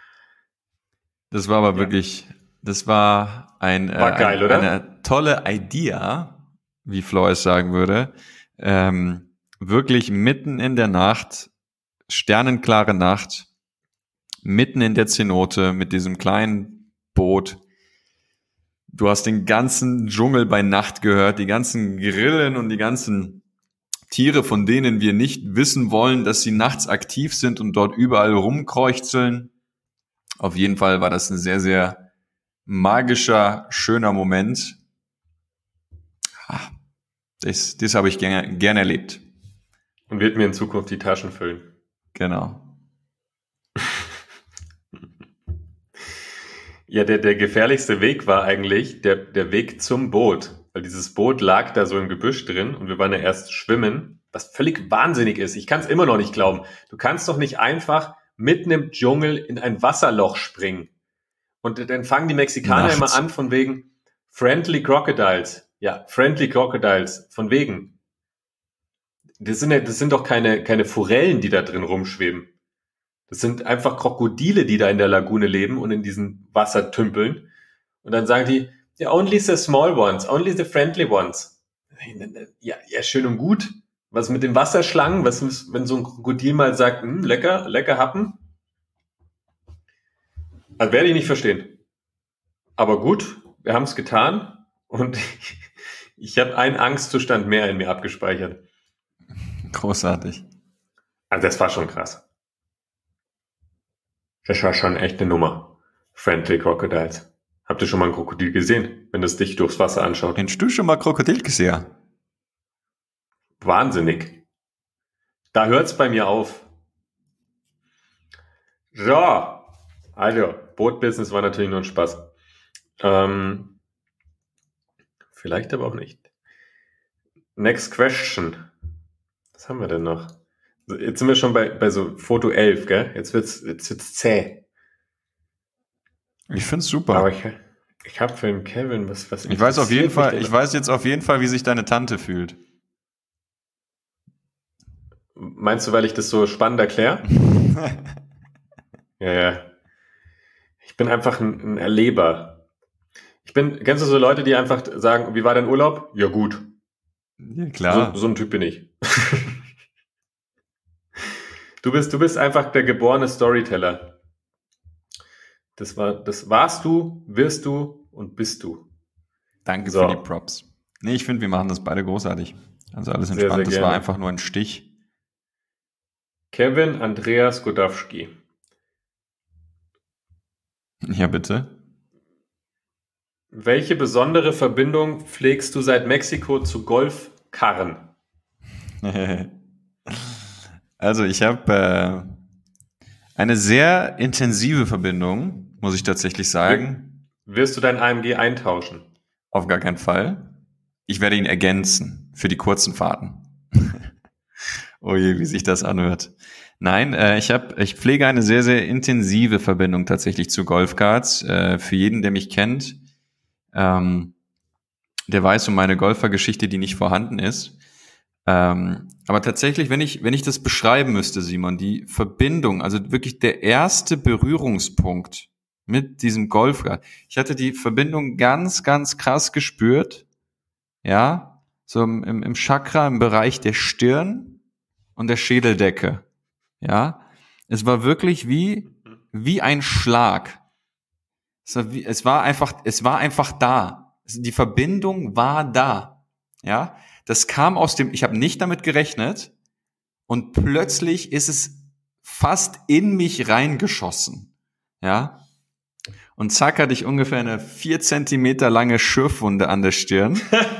Speaker 1: Das war aber
Speaker 2: Ja.
Speaker 1: wirklich, das war ein,
Speaker 2: War
Speaker 1: äh,
Speaker 2: geil,
Speaker 1: ein,
Speaker 2: oder?
Speaker 1: eine tolle Idea, wie Flo es sagen würde. Ähm, wirklich mitten in der Nacht, sternenklare Nacht, mitten in der Zenote mit diesem kleinen Boot. Du hast den ganzen Dschungel bei Nacht gehört, die ganzen Grillen und die ganzen Tiere, von denen wir nicht wissen wollen, dass sie nachts aktiv sind und dort überall rumkreuchzeln. Auf jeden Fall war das ein sehr, sehr magischer, schöner Moment. Ah, Das, das habe ich gerne, gerne erlebt.
Speaker 2: Und wird mir in Zukunft die Taschen füllen.
Speaker 1: Genau.
Speaker 2: Ja, der, der gefährlichste Weg war eigentlich der, der Weg zum Boot. Weil dieses Boot lag da so im Gebüsch drin und wir waren ja erst schwimmen, was völlig wahnsinnig ist. Ich kann es immer noch nicht glauben. Du kannst doch nicht einfach mitten im Dschungel in ein Wasserloch springen. Und dann fangen die Mexikaner
Speaker 1: Nachts.
Speaker 2: immer an von wegen Friendly Crocodiles. Ja, Friendly Crocodiles. Von wegen. Das sind, ja, das sind doch keine, keine Forellen, die da drin rumschweben. Das sind einfach Krokodile, die da in der Lagune leben und in diesen Wassertümpeln. Und dann sagen die, yeah, only the small ones, only the friendly ones. Ja, ja, schön und gut. Was mit den Wasserschlangen? Was ist, wenn so ein Krokodil mal sagt, hm, lecker, lecker happen? Also werde ich nicht verstehen. Aber gut, wir haben es getan und ich habe einen Angstzustand mehr in mir abgespeichert.
Speaker 1: Großartig.
Speaker 2: Also das war schon krass. Das war schon echt eine Nummer. Friendly Crocodiles. Habt ihr schon mal ein Krokodil gesehen, wenn es dich durchs Wasser anschaut?
Speaker 1: Hast du schon mal Krokodil gesehen?
Speaker 2: Wahnsinnig. Da hört's bei mir auf. So, also, Bootbusiness war natürlich nur ein Spaß. Ähm, vielleicht aber auch nicht. Next question. Was haben wir denn noch? Jetzt sind wir schon bei, bei so Foto elf, gell? Jetzt wird's, jetzt wird's zäh.
Speaker 1: Ich find's super.
Speaker 2: Aber ich, ich habe für den Kevin was, was
Speaker 1: ich weiß auf jeden
Speaker 2: interessiert mich
Speaker 1: Fall,
Speaker 2: denn
Speaker 1: ich
Speaker 2: noch?
Speaker 1: weiß jetzt auf jeden Fall, wie sich deine Tante fühlt.
Speaker 2: Meinst du, weil ich das so spannend erkläre? Ja, ja. Ich bin einfach ein, ein Erleber. Ich bin, kennst du so Leute, die einfach sagen, wie war dein Urlaub? Ja, gut.
Speaker 1: Ja,
Speaker 2: So,
Speaker 1: klar.
Speaker 2: so ein Typ bin ich. Du bist, du bist einfach der geborene Storyteller. Das war, das warst du, wirst du und bist du.
Speaker 1: Danke für die
Speaker 2: So,
Speaker 1: Props. Nee, ich finde, wir machen das beide großartig. Also alles
Speaker 2: sehr, sehr
Speaker 1: entspannt. Das war
Speaker 2: gerne.
Speaker 1: einfach nur ein Stich.
Speaker 2: Kevin Andreas Godowski.
Speaker 1: Ja, bitte.
Speaker 2: Welche besondere Verbindung pflegst du seit Mexiko zu Golfkarren?
Speaker 1: Also ich habe äh, eine sehr intensive Verbindung, muss ich tatsächlich
Speaker 2: Wir,
Speaker 1: sagen.
Speaker 2: wirst du dein A M G eintauschen?
Speaker 1: Auf gar keinen Fall. Ich werde ihn ergänzen für die kurzen Fahrten. Oh je, wie sich das anhört. Nein, äh, ich habe, ich pflege eine sehr, sehr intensive Verbindung tatsächlich zu Golfkarts. Äh, für jeden, der mich kennt, ähm, der weiß um meine Golfergeschichte, die nicht vorhanden ist. Ähm, aber tatsächlich, wenn ich, wenn ich das beschreiben müsste, Simon, die Verbindung, also wirklich der erste Berührungspunkt mit diesem Golfkart. Ich hatte die Verbindung ganz, ganz krass gespürt, ja, so im, im, im Chakra, im Bereich der Stirn und der Schädeldecke, ja. Es war wirklich wie, wie ein Schlag. Es war, wie, es war einfach, es war einfach da. Die Verbindung war da, ja. Das kam aus dem, ich habe nicht damit gerechnet und plötzlich ist es fast in mich reingeschossen, ja. Und zack hatte ich ungefähr eine vier Zentimeter lange Schürfwunde an der Stirn,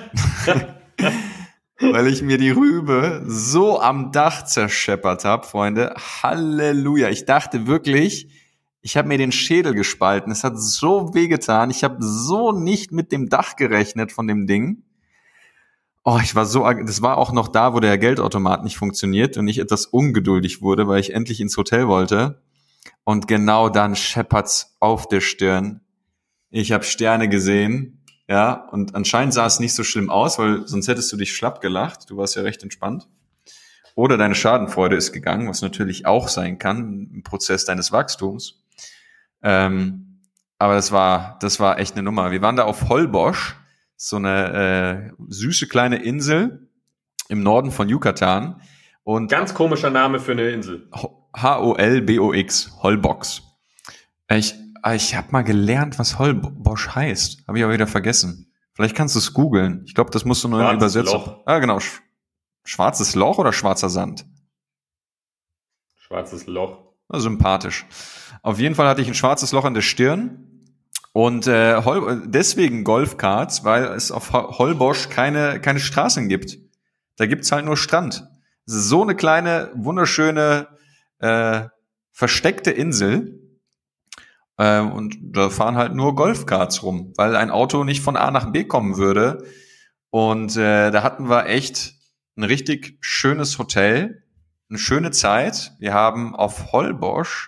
Speaker 1: weil ich mir die Rübe so am Dach zerscheppert habe, Freunde. Halleluja. Ich dachte wirklich, ich habe mir den Schädel gespalten. Es hat so wehgetan. Ich habe so nicht mit dem Dach gerechnet von dem Ding. Oh, ich war so, das war auch noch da, wo der Geldautomat nicht funktioniert und ich etwas ungeduldig wurde, weil ich endlich ins Hotel wollte. Und genau dann scheppert's auf der Stirn. Ich habe Sterne gesehen, ja, und anscheinend sah es nicht so schlimm aus, weil sonst hättest du dich schlapp gelacht. Du warst ja recht entspannt. Oder deine Schadenfreude ist gegangen, was natürlich auch sein kann im Prozess deines Wachstums. Ähm, aber das war, das war echt eine Nummer. Wir waren da auf Holbox, so eine äh, süße kleine Insel im Norden von Yucatan. Und
Speaker 2: Ganz komischer Name für eine Insel.
Speaker 1: H O L B O X, Holbox. Ich, ich habe mal gelernt, was Holbox heißt. Habe ich aber wieder vergessen. Vielleicht kannst du es googeln. Ich glaube, das musst du nur in
Speaker 2: Schwarzes
Speaker 1: Übersetzung.
Speaker 2: Loch.
Speaker 1: Ah, genau. Sch- Schwarzes Loch oder schwarzer Sand?
Speaker 2: Schwarzes Loch.
Speaker 1: Ah, sympathisch. Auf jeden Fall hatte ich ein schwarzes Loch an der Stirn. Und äh, Hol- deswegen Golfkarts, weil es auf Ho- Holbox keine, keine Straßen gibt. Da gibt's halt nur Strand. Es ist so eine kleine, wunderschöne, äh, versteckte Insel. Äh, und da fahren halt nur Golfkarts rum, weil ein Auto nicht von A nach B kommen würde. Und äh, da hatten wir echt ein richtig schönes Hotel, eine schöne Zeit. Wir haben auf Holbox,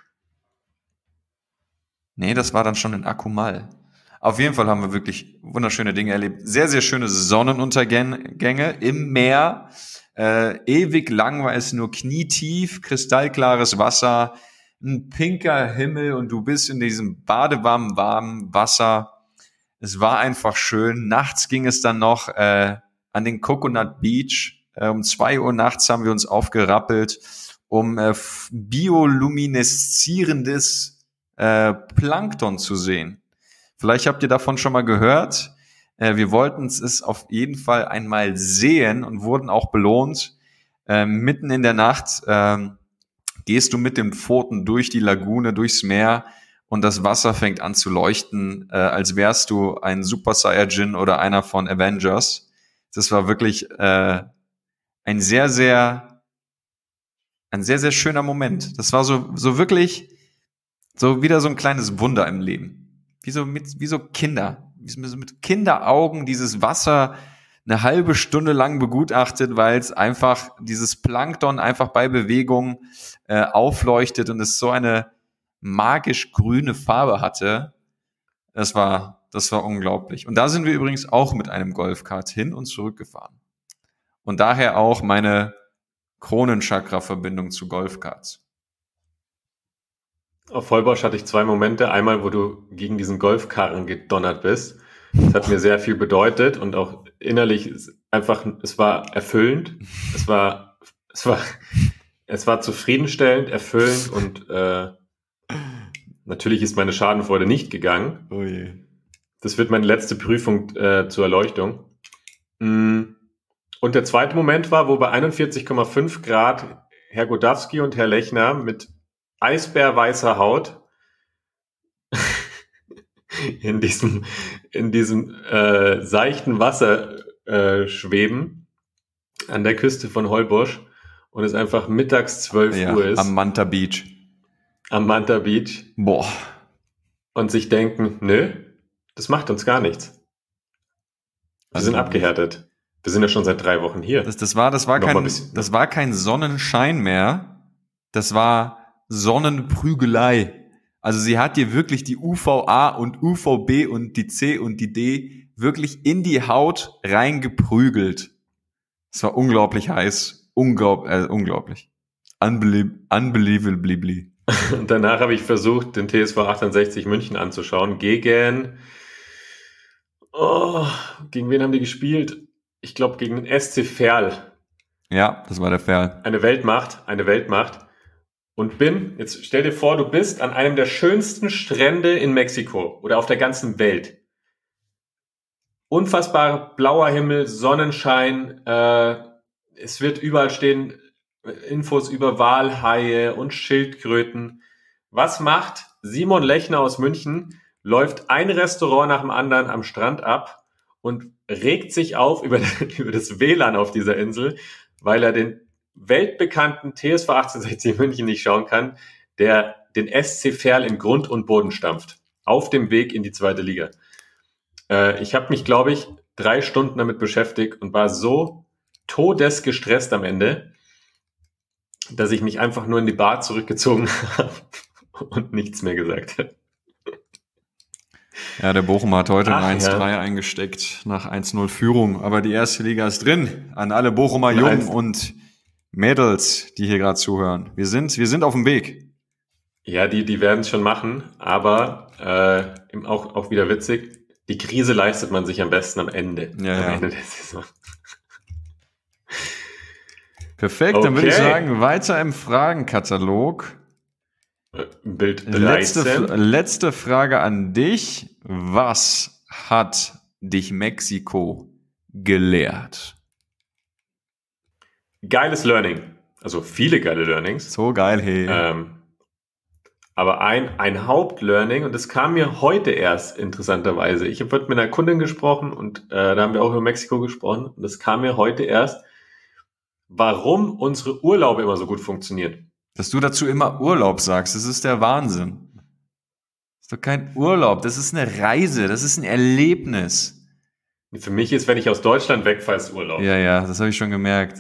Speaker 1: nee, das war dann schon in Akumal. Auf jeden Fall haben wir wirklich wunderschöne Dinge erlebt. Sehr, sehr schöne Sonnenuntergänge im Meer. Äh, ewig lang war es nur knietief, kristallklares Wasser, ein pinker Himmel und du bist in diesem badewarmen, warmen Wasser. Es war einfach schön. Nachts ging es dann noch äh, an den Coconut Beach. Äh, um zwei Uhr nachts haben wir uns aufgerappelt, um äh, biolumineszierendes äh, Plankton zu sehen. Vielleicht habt ihr davon schon mal gehört. Äh, wir wollten es auf jeden Fall einmal sehen und wurden auch belohnt. Äh, mitten in der Nacht äh, gehst du mit den Pfoten durch die Lagune, durchs Meer und das Wasser fängt an zu leuchten, äh, als wärst du ein Super Saiyajin oder einer von Avengers. Das war wirklich äh, ein sehr, sehr, ein sehr, sehr schöner Moment. Das war so, so wirklich so wieder so ein kleines Wunder im Leben. Wie so, mit, wie so Kinder. Wie so mit Kinderaugen dieses Wasser eine halbe Stunde lang begutachtet, weil es einfach dieses Plankton einfach bei Bewegung äh, aufleuchtet und es so eine magisch grüne Farbe hatte. Das war, das war unglaublich. Und da sind wir übrigens auch mit einem Golfkart hin und zurück gefahren. Und daher auch meine Kronenchakra-Verbindung zu Golfkarts?
Speaker 2: Auf Vollbosch hatte ich zwei Momente. Einmal, wo du gegen diesen Golfkarren gedonnert bist. Das hat mir sehr viel bedeutet und auch innerlich einfach, es war erfüllend. Es war, es war, es war zufriedenstellend, erfüllend und äh, natürlich ist meine Schadenfreude nicht gegangen.
Speaker 1: Oh je.
Speaker 2: Das wird meine letzte Prüfung äh, zur Erleuchtung. Und der zweite Moment war, wo bei einundvierzig Komma fünf Grad Herr Godowski und Herr Lechner mit eisbärweißer Haut in diesem, in diesem äh, seichten Wasser äh, schweben an der Küste von Holbosch und es einfach mittags zwölf
Speaker 1: Ja,
Speaker 2: Uhr ist.
Speaker 1: am Manta Beach.
Speaker 2: Am Manta Beach.
Speaker 1: Boah.
Speaker 2: Und sich denken, nö, das macht uns gar nichts. Wir
Speaker 1: Also
Speaker 2: sind abgehärtet. Wir sind ja schon seit drei Wochen hier.
Speaker 1: Das, das war, das war
Speaker 2: Noch mal
Speaker 1: kein,
Speaker 2: ein bisschen-
Speaker 1: das war kein Sonnenschein mehr. Das war Sonnenprügelei. Also sie hat dir wirklich die U V A und U V B und die C und die D wirklich in die Haut reingeprügelt. Es war unglaublich heiß. Unglaub, äh, unglaublich. Unbelie- Unbelievably.
Speaker 2: Und danach habe ich versucht, den T S V achtundsechzig München anzuschauen. Gegen, oh, gegen wen haben die gespielt? Ich glaube, gegen den S C Verl.
Speaker 1: Ja, das war der Fall.
Speaker 2: Eine Weltmacht, eine Weltmacht. Und bin, jetzt stell dir vor, du bist an einem der schönsten Strände in Mexiko oder auf der ganzen Welt. Unfassbar blauer Himmel, Sonnenschein, äh, es wird überall stehen Infos über Walhaie und Schildkröten. Was macht Simon Lechner aus München? Läuft ein Restaurant nach dem anderen am Strand ab und regt sich auf über, über das W L A N auf dieser Insel, weil er den weltbekannten T S V achtzehnhundertsechzig München nicht schauen kann, der den S C Verl in Grund und Boden stampft. Auf dem Weg in die zweite Liga. Äh, ich habe mich, glaube ich, drei Stunden damit beschäftigt und war so todesgestresst am Ende, dass ich mich einfach nur in die Bar zurückgezogen habe und nichts mehr gesagt habe.
Speaker 1: Ja, der Bochum hat heute
Speaker 2: Ach,
Speaker 1: ein eins drei
Speaker 2: ja.
Speaker 1: eingesteckt nach eins null Führung. Aber die erste Liga ist drin. An alle Bochumer
Speaker 2: Na,
Speaker 1: Jungen
Speaker 2: eins-
Speaker 1: und Mädels, die hier gerade zuhören. Wir sind, wir sind auf dem Weg.
Speaker 2: Ja, die, die werden es schon machen, aber äh, eben auch, auch wieder witzig. Die Krise leistet man sich am besten am Ende.
Speaker 1: Ja,
Speaker 2: am
Speaker 1: ja.
Speaker 2: Ende der Saison.
Speaker 1: Perfekt, dann würde ich
Speaker 2: Okay.
Speaker 1: sagen, weiter im Fragenkatalog.
Speaker 2: Äh, Bild
Speaker 1: Letzte,
Speaker 2: dreizehn.
Speaker 1: letzte Frage an dich. Was hat dich Mexiko gelehrt?
Speaker 2: Geiles Learning. Also viele geile Learnings.
Speaker 1: So geil, hey.
Speaker 2: Ähm, aber ein, ein Hauptlearning, und das kam mir heute erst interessanterweise. Ich habe heute mit einer Kundin gesprochen und äh, da haben wir auch über Mexiko gesprochen. Und das kam mir heute erst, warum unsere Urlaube immer so gut funktionieren.
Speaker 1: Dass du dazu immer Urlaub sagst, das ist der Wahnsinn. Das ist doch kein Urlaub, das ist eine Reise, das ist ein Erlebnis.
Speaker 2: Für mich ist, wenn ich aus Deutschland wegfahre, ist Urlaub.
Speaker 1: Ja, ja, das habe ich schon gemerkt.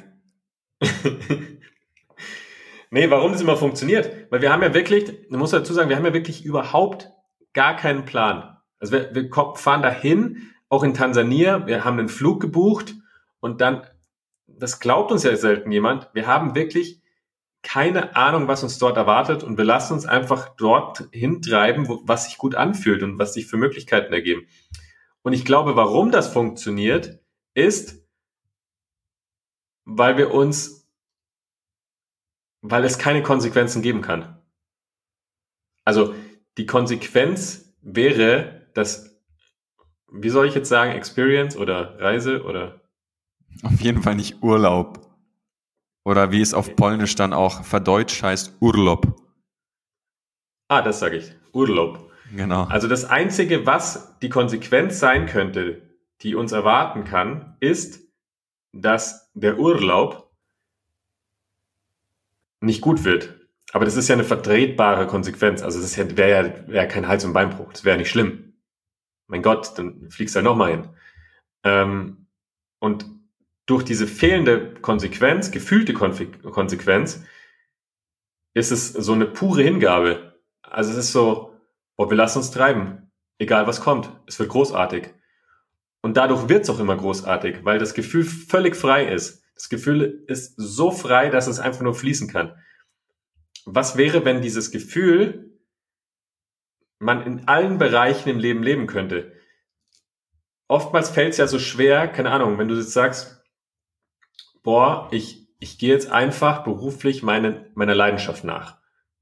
Speaker 2: Nee, warum das immer funktioniert? Weil wir haben ja wirklich, man muss dazu sagen, wir haben ja wirklich überhaupt gar keinen Plan. Also wir, wir ko- fahren dahin, auch in Tansania, wir haben einen Flug gebucht und dann, das glaubt uns ja selten jemand, wir haben wirklich keine Ahnung, was uns dort erwartet und wir lassen uns einfach dort hintreiben, wo, was sich gut anfühlt und was sich für Möglichkeiten ergeben. Und ich glaube, warum das funktioniert, ist, weil wir uns weil es keine Konsequenzen geben kann. Also die Konsequenz wäre, dass, wie soll ich jetzt sagen, Experience oder Reise oder
Speaker 1: Auf jeden Fall nicht Urlaub. Oder wie es auf Polnisch dann auch verdeutscht heißt, Urlaub.
Speaker 2: ah, das sage ich, Urlaub.
Speaker 1: Genau.
Speaker 2: Also das Einzige, was die Konsequenz sein könnte, die uns erwarten kann, ist, dass der Urlaub nicht gut wird. Aber das ist ja eine vertretbare Konsequenz. Also das ist ja- wäre ja, wär kein Hals- und Beinbruch. Das wäre nicht schlimm. Mein Gott, dann fliegst du halt nochmal hin. Ähm, und durch diese fehlende Konsequenz, gefühlte Konfi- Konsequenz, ist es so eine pure Hingabe. Also es ist so, boah, wir lassen uns treiben. Egal was kommt. Es wird großartig. Und dadurch wird es auch immer großartig, weil das Gefühl völlig frei ist. Das Gefühl ist so frei, dass es einfach nur fließen kann. Was wäre, wenn dieses Gefühl man in allen Bereichen im Leben leben könnte? Oftmals fällt es ja so schwer, keine Ahnung, wenn du jetzt sagst, boah, ich, ich gehe jetzt einfach beruflich meine, meiner Leidenschaft nach.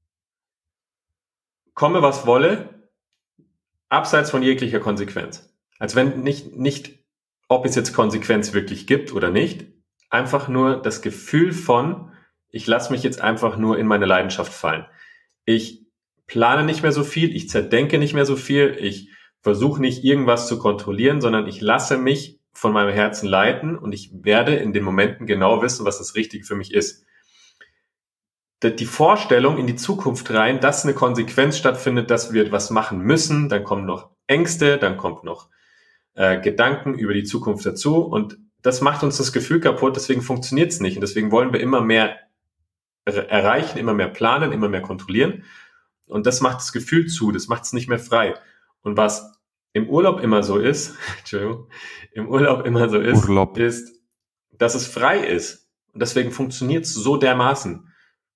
Speaker 2: Komme, was wolle, abseits von jeglicher Konsequenz. Als wenn nicht, nicht, ob es jetzt Konsequenz wirklich gibt oder nicht, einfach nur das Gefühl von, ich lasse mich jetzt einfach nur in meine Leidenschaft fallen. Ich plane nicht mehr so viel, ich zerdenke nicht mehr so viel, ich versuche nicht irgendwas zu kontrollieren, sondern ich lasse mich von meinem Herzen leiten und ich werde in den Momenten genau wissen, was das Richtige für mich ist. Die Vorstellung in die Zukunft rein, dass eine Konsequenz stattfindet, dass wir was machen müssen, dann kommen noch Ängste, dann kommt noch äh, Gedanken über die Zukunft dazu und das macht uns das Gefühl kaputt, deswegen funktioniert es nicht und deswegen wollen wir immer mehr er- erreichen, immer mehr planen, immer mehr kontrollieren und das macht das Gefühl zu, das macht es nicht mehr frei. Und was im Urlaub immer so ist, Entschuldigung, im Urlaub immer so ist,
Speaker 1: Urlaub.
Speaker 2: ist, dass es frei ist und deswegen funktioniert es so dermaßen.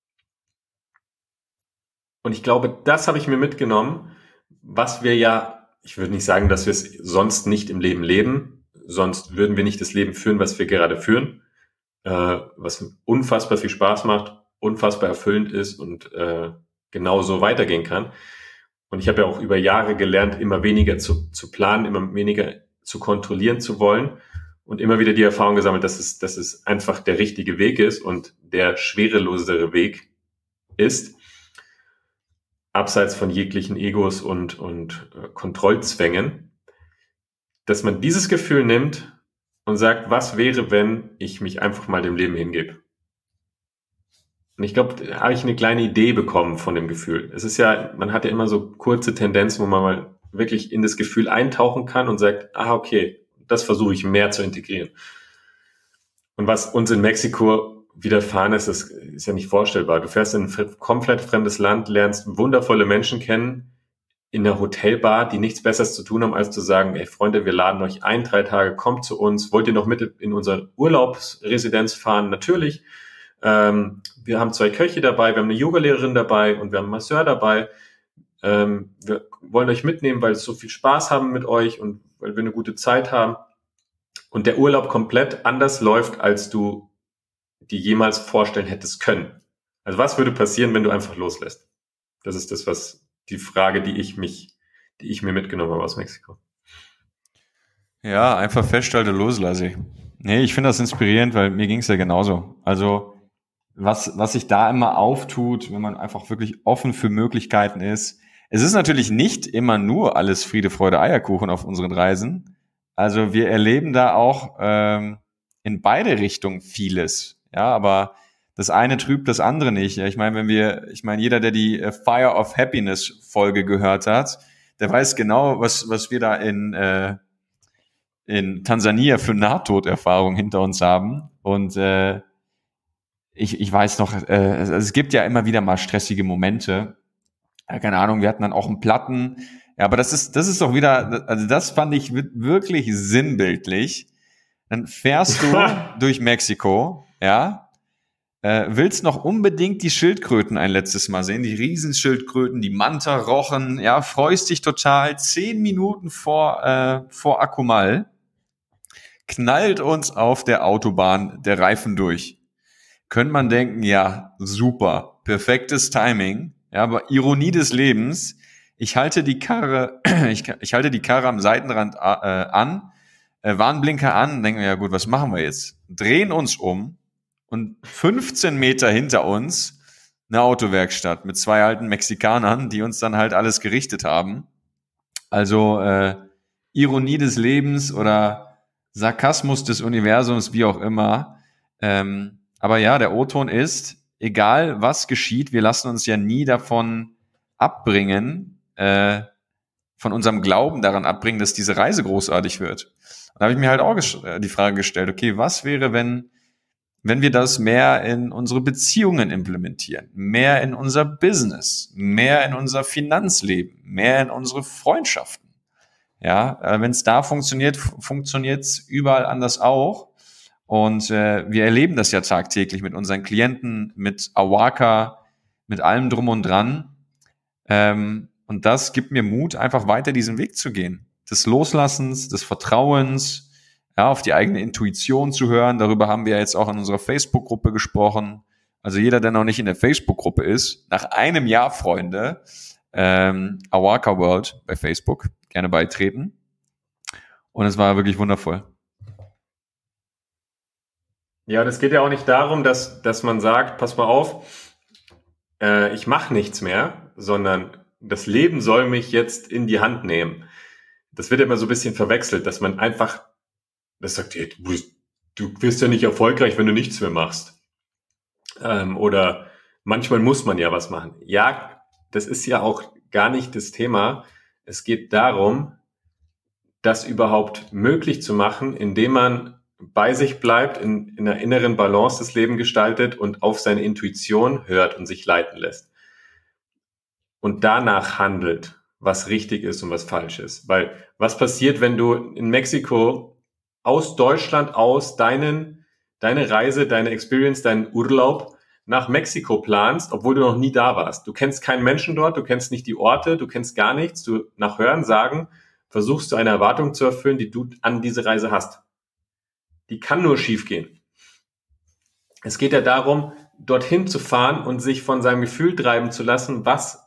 Speaker 2: Und ich glaube, das habe ich mir mitgenommen, was wir ja, ich würde nicht sagen, dass wir es sonst nicht im Leben leben, sonst würden wir nicht das Leben führen, was wir gerade führen, äh, was unfassbar viel Spaß macht, unfassbar erfüllend ist und äh, genauso weitergehen kann. Und ich habe ja auch über Jahre gelernt, immer weniger zu, zu planen, immer weniger zu kontrollieren zu wollen und immer wieder die Erfahrung gesammelt, dass es, dass es einfach der richtige Weg ist und der schwerelosere Weg ist, abseits von jeglichen Egos und, und äh, Kontrollzwängen, dass man dieses Gefühl nimmt und sagt, was wäre, wenn ich mich einfach mal dem Leben hingebe? Und ich glaube, da habe ich eine kleine Idee bekommen von dem Gefühl. Es ist ja, man hat ja immer so kurze Tendenzen, wo man mal wirklich in das Gefühl eintauchen kann und sagt, ah, okay, das versuche ich mehr zu integrieren. Und was uns in Mexiko widerfahren ist, das ist ja nicht vorstellbar. Du fährst in ein komplett fremdes Land, lernst wundervolle Menschen kennen, in einer Hotelbar, die nichts Besseres zu tun haben, als zu sagen, ey Freunde, wir laden euch ein, drei Tage, kommt zu uns, wollt ihr noch mit in unsere Urlaubsresidenz fahren? Natürlich. Ähm, wir haben zwei Köche dabei, wir haben eine Yogalehrerin dabei und wir haben einen Masseur dabei. Ähm, wir wollen euch mitnehmen, weil wir so viel Spaß haben mit euch und weil wir eine gute Zeit haben. Und der Urlaub komplett anders läuft, als du die jemals vorstellen hättest können. Also was würde passieren, wenn du einfach loslässt? Das ist das, was die Frage, die ich mich, die ich mir mitgenommen habe aus Mexiko.
Speaker 1: Ja, einfach festhalte, loslasse. Nee, ich finde das inspirierend, weil mir ging es ja genauso. Also was, was sich da immer auftut, wenn man einfach wirklich offen für Möglichkeiten ist. Es ist natürlich nicht immer nur alles Friede, Freude, Eierkuchen auf unseren Reisen. Also wir erleben da auch ähm, in beide Richtungen vieles. Ja, aber das eine trübt das andere nicht. Ja, ich meine, wenn wir, ich meine, jeder, der die äh, Fire of Happiness Folge gehört hat, der weiß genau, was, was wir da in, äh, in Tansania für Nahtoderfahrungen hinter uns haben. Und äh, ich, ich weiß noch, äh, also es gibt ja immer wieder mal stressige Momente. Ja, keine Ahnung, wir hatten dann auch einen Platten. Ja, aber das ist, das ist doch wieder, also das fand ich wirklich sinnbildlich. Dann fährst du durch Mexiko, ja, äh, willst noch unbedingt die Schildkröten ein letztes Mal sehen, die Riesenschildkröten, die Manta-Rochen, ja, freust dich total. Zehn Minuten vor, äh, vor Akumal knallt uns auf der Autobahn der Reifen durch. Könnte man denken, ja, super, perfektes Timing, ja, aber Ironie des Lebens, ich halte die Karre, ich, ich halte die Karre am Seitenrand äh, an, äh, Warnblinker an, denken wir, ja gut, was machen wir jetzt? Drehen uns um und fünfzehn Meter hinter uns eine Autowerkstatt mit zwei alten Mexikanern, die uns dann halt alles gerichtet haben. Also äh, Ironie des Lebens oder Sarkasmus des Universums, wie auch immer. Ähm, aber ja, der O-Ton ist, egal was geschieht, wir lassen uns ja nie davon abbringen, äh, von unserem Glauben daran abbringen, dass diese Reise großartig wird. Und da habe ich mir halt auch die Frage gestellt, okay, was wäre, wenn, wenn wir das mehr in unsere Beziehungen implementieren, mehr in unser Business, mehr in unser Finanzleben, mehr in unsere Freundschaften? Ja, wenn es da funktioniert, funktioniert es überall anders auch. Und äh, wir erleben das ja tagtäglich mit unseren Klienten, mit Awaka, mit allem drum und dran. Ähm, und das gibt mir Mut, einfach weiter diesen Weg zu gehen. Des Loslassens, des Vertrauens, ja, auf die eigene Intuition zu hören. Darüber haben wir jetzt auch in unserer Facebook-Gruppe gesprochen. Also jeder, der noch nicht in der Facebook-Gruppe ist, nach einem Jahr, Freunde, ähm, Awaka World bei Facebook, gerne beitreten. Und es war wirklich wundervoll.
Speaker 2: Ja, und es geht ja auch nicht darum, dass, dass man sagt, pass mal auf, äh, ich mache nichts mehr, sondern das Leben soll mich jetzt in die Hand nehmen. Das wird immer so ein bisschen verwechselt, dass man einfach, das sagt, hey, du, du wirst ja nicht erfolgreich, wenn du nichts mehr machst. Ähm, oder manchmal muss man ja was machen. Ja, das ist ja auch gar nicht das Thema. Es geht darum, das überhaupt möglich zu machen, indem man bei sich bleibt, in, in einer inneren Balance das Leben gestaltet und auf seine Intuition hört und sich leiten lässt. Und danach handelt, was richtig ist und was falsch ist. Weil was passiert, wenn du in Mexiko aus Deutschland aus deinen, deine Reise, deine Experience, deinen Urlaub nach Mexiko planst, obwohl du noch nie da warst? Du kennst keinen Menschen dort, du kennst nicht die Orte, du kennst gar nichts. Du nach Hören sagen versuchst du eine Erwartung zu erfüllen, die du an diese Reise hast. Die kann nur schief gehen. Es geht ja darum, dorthin zu fahren und sich von seinem Gefühl treiben zu lassen, was,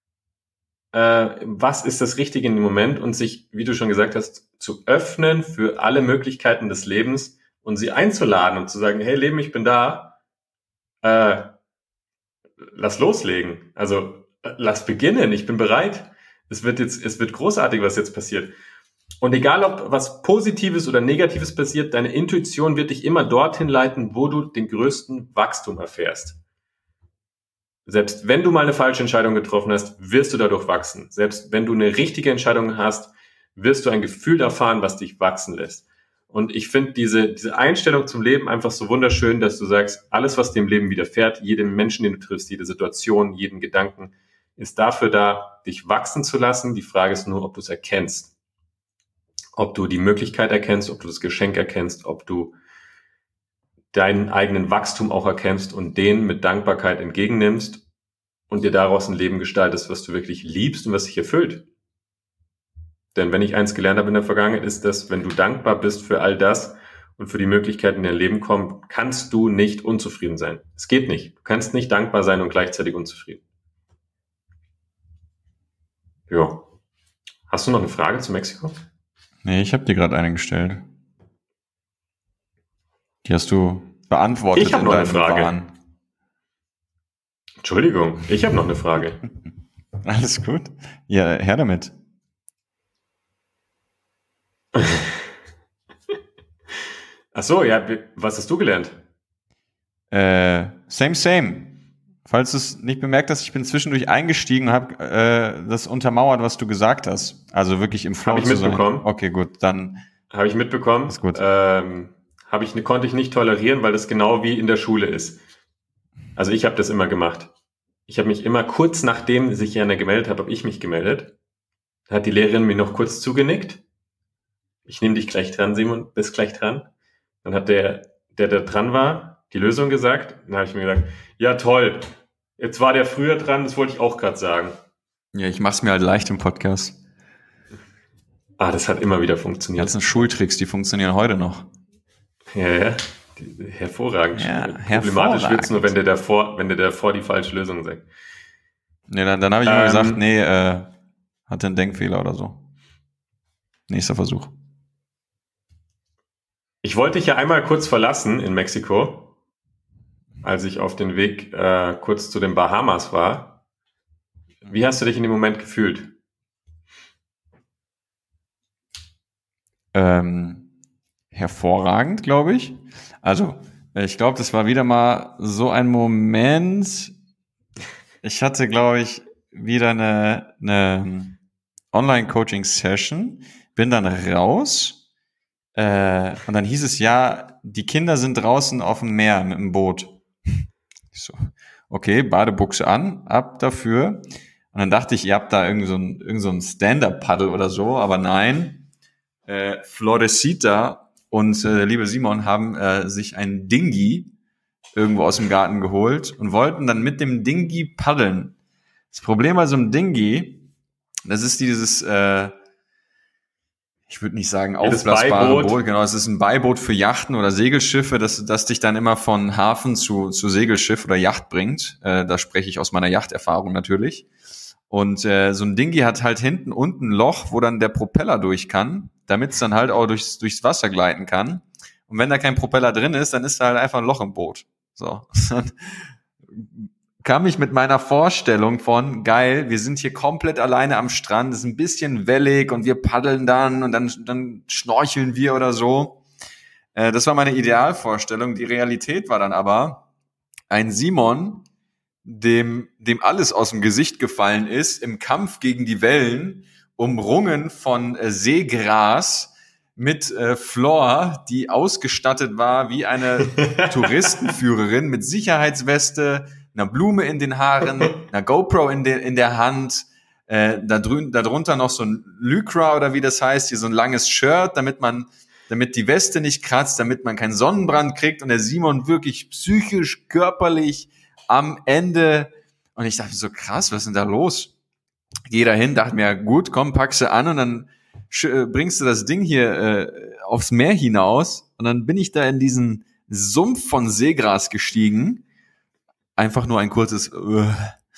Speaker 2: äh, was ist das Richtige in dem Moment und sich, wie du schon gesagt hast, zu öffnen für alle Möglichkeiten des Lebens und sie einzuladen und zu sagen, hey Leben, ich bin da, äh, lass loslegen. Also äh, lass beginnen, ich bin bereit. Es wird jetzt, es wird großartig, was jetzt passiert. Und egal, ob was Positives oder Negatives passiert, deine Intuition wird dich immer dorthin leiten, wo du den größten Wachstum erfährst. Selbst wenn du mal eine falsche Entscheidung getroffen hast, wirst du dadurch wachsen. Selbst wenn du eine richtige Entscheidung hast, wirst du ein Gefühl erfahren, was dich wachsen lässt. Und ich finde diese, diese Einstellung zum Leben einfach so wunderschön, dass du sagst, alles, was dem Leben widerfährt, jedem Menschen, den du triffst, jede Situation, jeden Gedanken, ist dafür da, dich wachsen zu lassen. Die Frage ist nur, ob du es erkennst. Ob du die Möglichkeit erkennst, ob du das Geschenk erkennst, ob du deinen eigenen Wachstum auch erkennst und den mit Dankbarkeit entgegennimmst und dir daraus ein Leben gestaltest, was du wirklich liebst und was dich erfüllt. Denn wenn ich eins gelernt habe in der Vergangenheit, ist, dass wenn du dankbar bist für all das und für die Möglichkeiten, die in dein Leben kommen, kannst du nicht unzufrieden sein. Es geht nicht. Du kannst nicht dankbar sein und gleichzeitig unzufrieden. Ja. Hast du noch eine Frage zu Mexiko?
Speaker 1: Nee, ich habe dir gerade eine gestellt. Die hast du beantwortet.
Speaker 2: Ich habe noch eine Frage.
Speaker 1: Wahn.
Speaker 2: Entschuldigung, ich habe noch eine Frage.
Speaker 1: Alles gut. Ja, her damit.
Speaker 2: Ach so, ja, was hast du gelernt?
Speaker 1: Äh, same, same. Falls du es nicht bemerkt hast, ich bin zwischendurch eingestiegen und habe äh, das untermauert, was du gesagt hast. Also wirklich im Flow
Speaker 2: Habe ich
Speaker 1: zu sein.
Speaker 2: mitbekommen.
Speaker 1: Okay, gut, dann.
Speaker 2: Habe ich mitbekommen.
Speaker 1: Ist gut.
Speaker 2: Ähm, habe ich, konnte ich nicht tolerieren, weil das genau wie in der Schule ist. Also ich habe das immer gemacht. Ich habe mich immer kurz nachdem sich einer gemeldet hat, habe ich mich gemeldet. Hat die Lehrerin mir noch kurz zugenickt. Ich nehme dich gleich dran, Simon, bist gleich dran. Dann hat der, der da dran war, die Lösung gesagt. Dann habe ich mir gedacht, ja toll, jetzt war der früher dran, das wollte ich auch gerade sagen.
Speaker 1: Ja, ich mach's mir halt leicht im Podcast.
Speaker 2: Ah, das hat immer wieder
Speaker 1: Die
Speaker 2: funktioniert.
Speaker 1: ganzen Schultricks, die funktionieren heute noch.
Speaker 2: Ja, ja, die, hervorragend.
Speaker 1: Ja,
Speaker 2: Problematisch
Speaker 1: hervorragend.
Speaker 2: wird's nur, wenn der davor, wenn der davor die falsche Lösung sagt.
Speaker 1: Nee, dann, dann habe ich immer
Speaker 2: Ähm,
Speaker 1: gesagt, nee, äh, hatte einen Denkfehler oder so. Nächster Versuch.
Speaker 2: Ich wollte dich ja einmal kurz verlassen in Mexiko, als ich auf den Weg äh, kurz zu den Bahamas war. Wie hast du dich in dem Moment gefühlt?
Speaker 1: Ähm, hervorragend, glaube ich. Also, ich glaube, das war wieder mal so ein Moment. Ich hatte, glaube ich, wieder eine, eine Online-Coaching-Session, bin dann raus äh, und dann hieß es, ja, die Kinder sind draußen auf dem Meer mit dem Boot. Ich so, okay, Badebuchse an, ab dafür. Und dann dachte ich, ihr habt da irgend so ein, irgend so ein Stand-Up-Paddle oder so, aber nein. Äh, Florecita und äh, liebe Simon haben äh, sich ein Dinghy irgendwo aus dem Garten geholt und wollten dann mit dem Dinghy paddeln. Das Problem bei so einem Dinghy, das ist dieses, äh, ich würde nicht sagen aufblasbare Boot, genau, es ist ein Beiboot für Yachten oder Segelschiffe, das, das dich dann immer von Hafen zu, zu Segelschiff oder Yacht bringt. Äh, da spreche ich aus meiner Yachterfahrung natürlich. Und äh, so ein Dinghy hat halt hinten unten ein Loch, wo dann der Propeller durch kann, damit es dann halt auch durchs, durchs Wasser gleiten kann. Und wenn da kein Propeller drin ist, dann ist da halt einfach ein Loch im Boot. So. Dann kam ich mit meiner Vorstellung von, geil, wir sind hier komplett alleine am Strand, es ist ein bisschen wellig und wir paddeln dann und dann, dann schnorcheln wir oder so. Äh, das war meine Idealvorstellung. Die Realität war dann aber ein Simon, dem, dem alles aus dem Gesicht gefallen ist, im Kampf gegen die Wellen, umrungen von äh, Seegras, mit äh, Flor, die ausgestattet war wie eine Touristenführerin mit Sicherheitsweste, einer Blume in den Haaren, einer GoPro in, de, in der Hand, äh, da drü- darunter noch so ein Lycra oder wie das heißt, hier so ein langes Shirt, damit man, damit die Weste nicht kratzt, damit man keinen Sonnenbrand kriegt und der Simon wirklich psychisch, körperlich am Ende. Und ich dachte so, krass, was ist denn da los? Geh da hin, dachte mir, gut, komm, pack sie an und dann bringst du das Ding hier äh, aufs Meer hinaus und dann bin ich da in diesen Sumpf von Seegras gestiegen, einfach nur ein kurzes uh,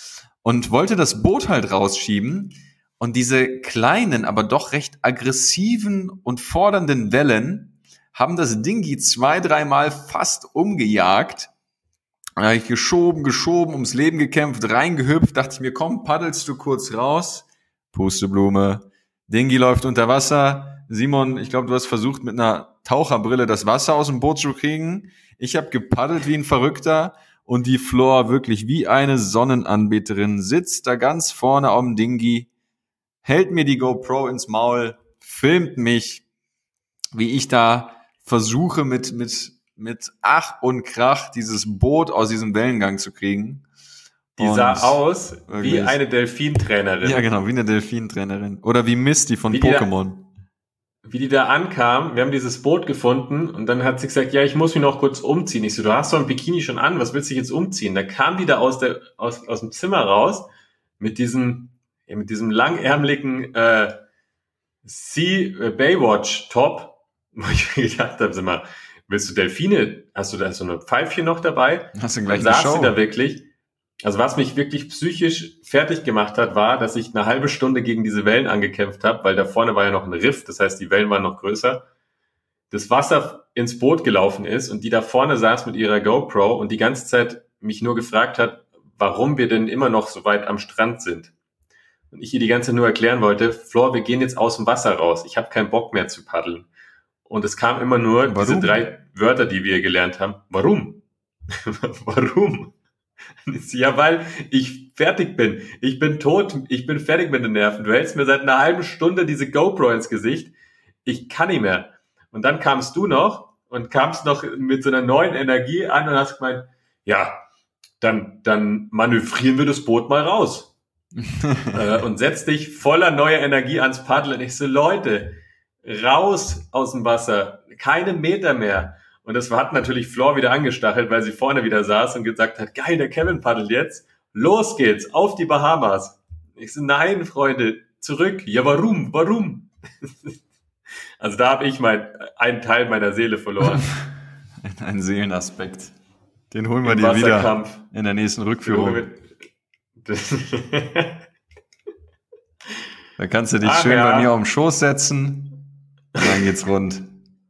Speaker 1: und wollte das Boot halt rausschieben und diese kleinen, aber doch recht aggressiven und fordernden Wellen haben das Dinghy zwei, dreimal fast umgejagt. Da habe ich geschoben, geschoben, ums Leben gekämpft, reingehüpft, dachte ich mir, komm, paddelst du kurz raus, Pusteblume. Dinghy läuft unter Wasser. Simon, ich glaube, du hast versucht, mit einer Taucherbrille das Wasser aus dem Boot zu kriegen. Ich habe gepaddelt wie ein Verrückter und die Flor wirklich wie eine Sonnenanbeterin sitzt da ganz vorne am Dinghy, hält mir die GoPro ins Maul, filmt mich, wie ich da versuche mit mit mit Ach und Krach dieses Boot aus diesem Wellengang zu kriegen.
Speaker 2: Die sah aus wirklich wie eine Delfintrainerin.
Speaker 1: Ja, genau, wie eine Delfintrainerin. Oder wie Misty von wie Pokémon.
Speaker 2: Die da, wie die da ankam, wir haben dieses Boot gefunden und dann hat sie gesagt, ja, ich muss mich noch kurz umziehen. Ich so, du hast doch ein Bikini schon an, was willst du dich jetzt umziehen? Da kam die da aus, der, aus, aus dem Zimmer raus mit diesem, ja, mit diesem langärmeligen äh, Sea Baywatch Top, wo ich mir gedacht habe, sag mal, willst du Delfine? Hast du da so eine Pfeifchen noch dabei?
Speaker 1: Hast du gleich
Speaker 2: dann
Speaker 1: eine
Speaker 2: saß
Speaker 1: Show?
Speaker 2: Sie da wirklich. Also was mich wirklich psychisch fertig gemacht hat, war, dass ich eine halbe Stunde gegen diese Wellen angekämpft habe, weil da vorne war ja noch ein Riff, das heißt, die Wellen waren noch größer. Das Wasser ins Boot gelaufen ist und die da vorne saß mit ihrer GoPro und die ganze Zeit mich nur gefragt hat, warum wir denn immer noch so weit am Strand sind. Und ich ihr die ganze Zeit nur erklären wollte, Flor, wir gehen jetzt aus dem Wasser raus. Ich habe keinen Bock mehr zu paddeln. Und es kam immer nur
Speaker 1: Warum?
Speaker 2: Diese drei Wörter, die wir gelernt haben. Warum? Warum? Ja, weil ich fertig bin. Ich bin tot. Ich bin fertig mit den Nerven. Du hältst mir seit einer halben Stunde diese GoPro ins Gesicht. Ich kann nicht mehr. Und dann kamst du noch und kamst noch mit so einer neuen Energie an und hast gemeint, ja, dann, dann manövrieren wir das Boot mal raus. äh, und setz dich voller neuer Energie ans Paddel. Und ich so, Leute, raus aus dem Wasser. Keine Meter mehr. Und das hat natürlich Flor wieder angestachelt, weil sie vorne wieder saß und gesagt hat, geil, der Kevin paddelt jetzt. Los geht's, auf die Bahamas. Ich so, nein, Freunde, zurück. Ja, warum? Warum? Also da habe ich mein, einen Teil meiner Seele verloren.
Speaker 1: Ein Seelenaspekt. Den holen wir dir wieder in der nächsten Rückführung. Da kannst du dich Ach, schön ja. bei mir auf den Schoß setzen und dann geht's rund.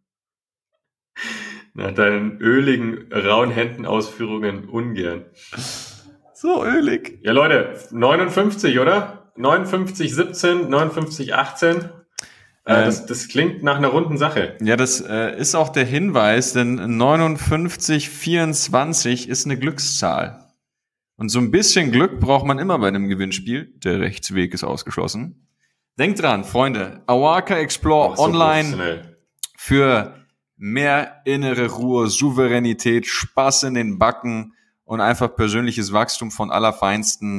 Speaker 2: Nach deinen öligen, rauen Händenausführungen ungern.
Speaker 1: So ölig.
Speaker 2: Ja, Leute, neunundfünfzig, oder? neunundfünfzig siebzehn, neunundfünfzig achtzehn. Äh, das, das klingt nach einer runden Sache.
Speaker 1: Ja, das äh, ist auch der Hinweis, denn neunundfünfzig vierundzwanzig ist eine Glückszahl. Und so ein bisschen Glück braucht man immer bei einem Gewinnspiel. Der Rechtsweg ist ausgeschlossen. Denkt dran, Freunde, Awaka Explore so online für mehr innere Ruhe, Souveränität, Spaß in den Backen und einfach persönliches Wachstum von allerfeinsten.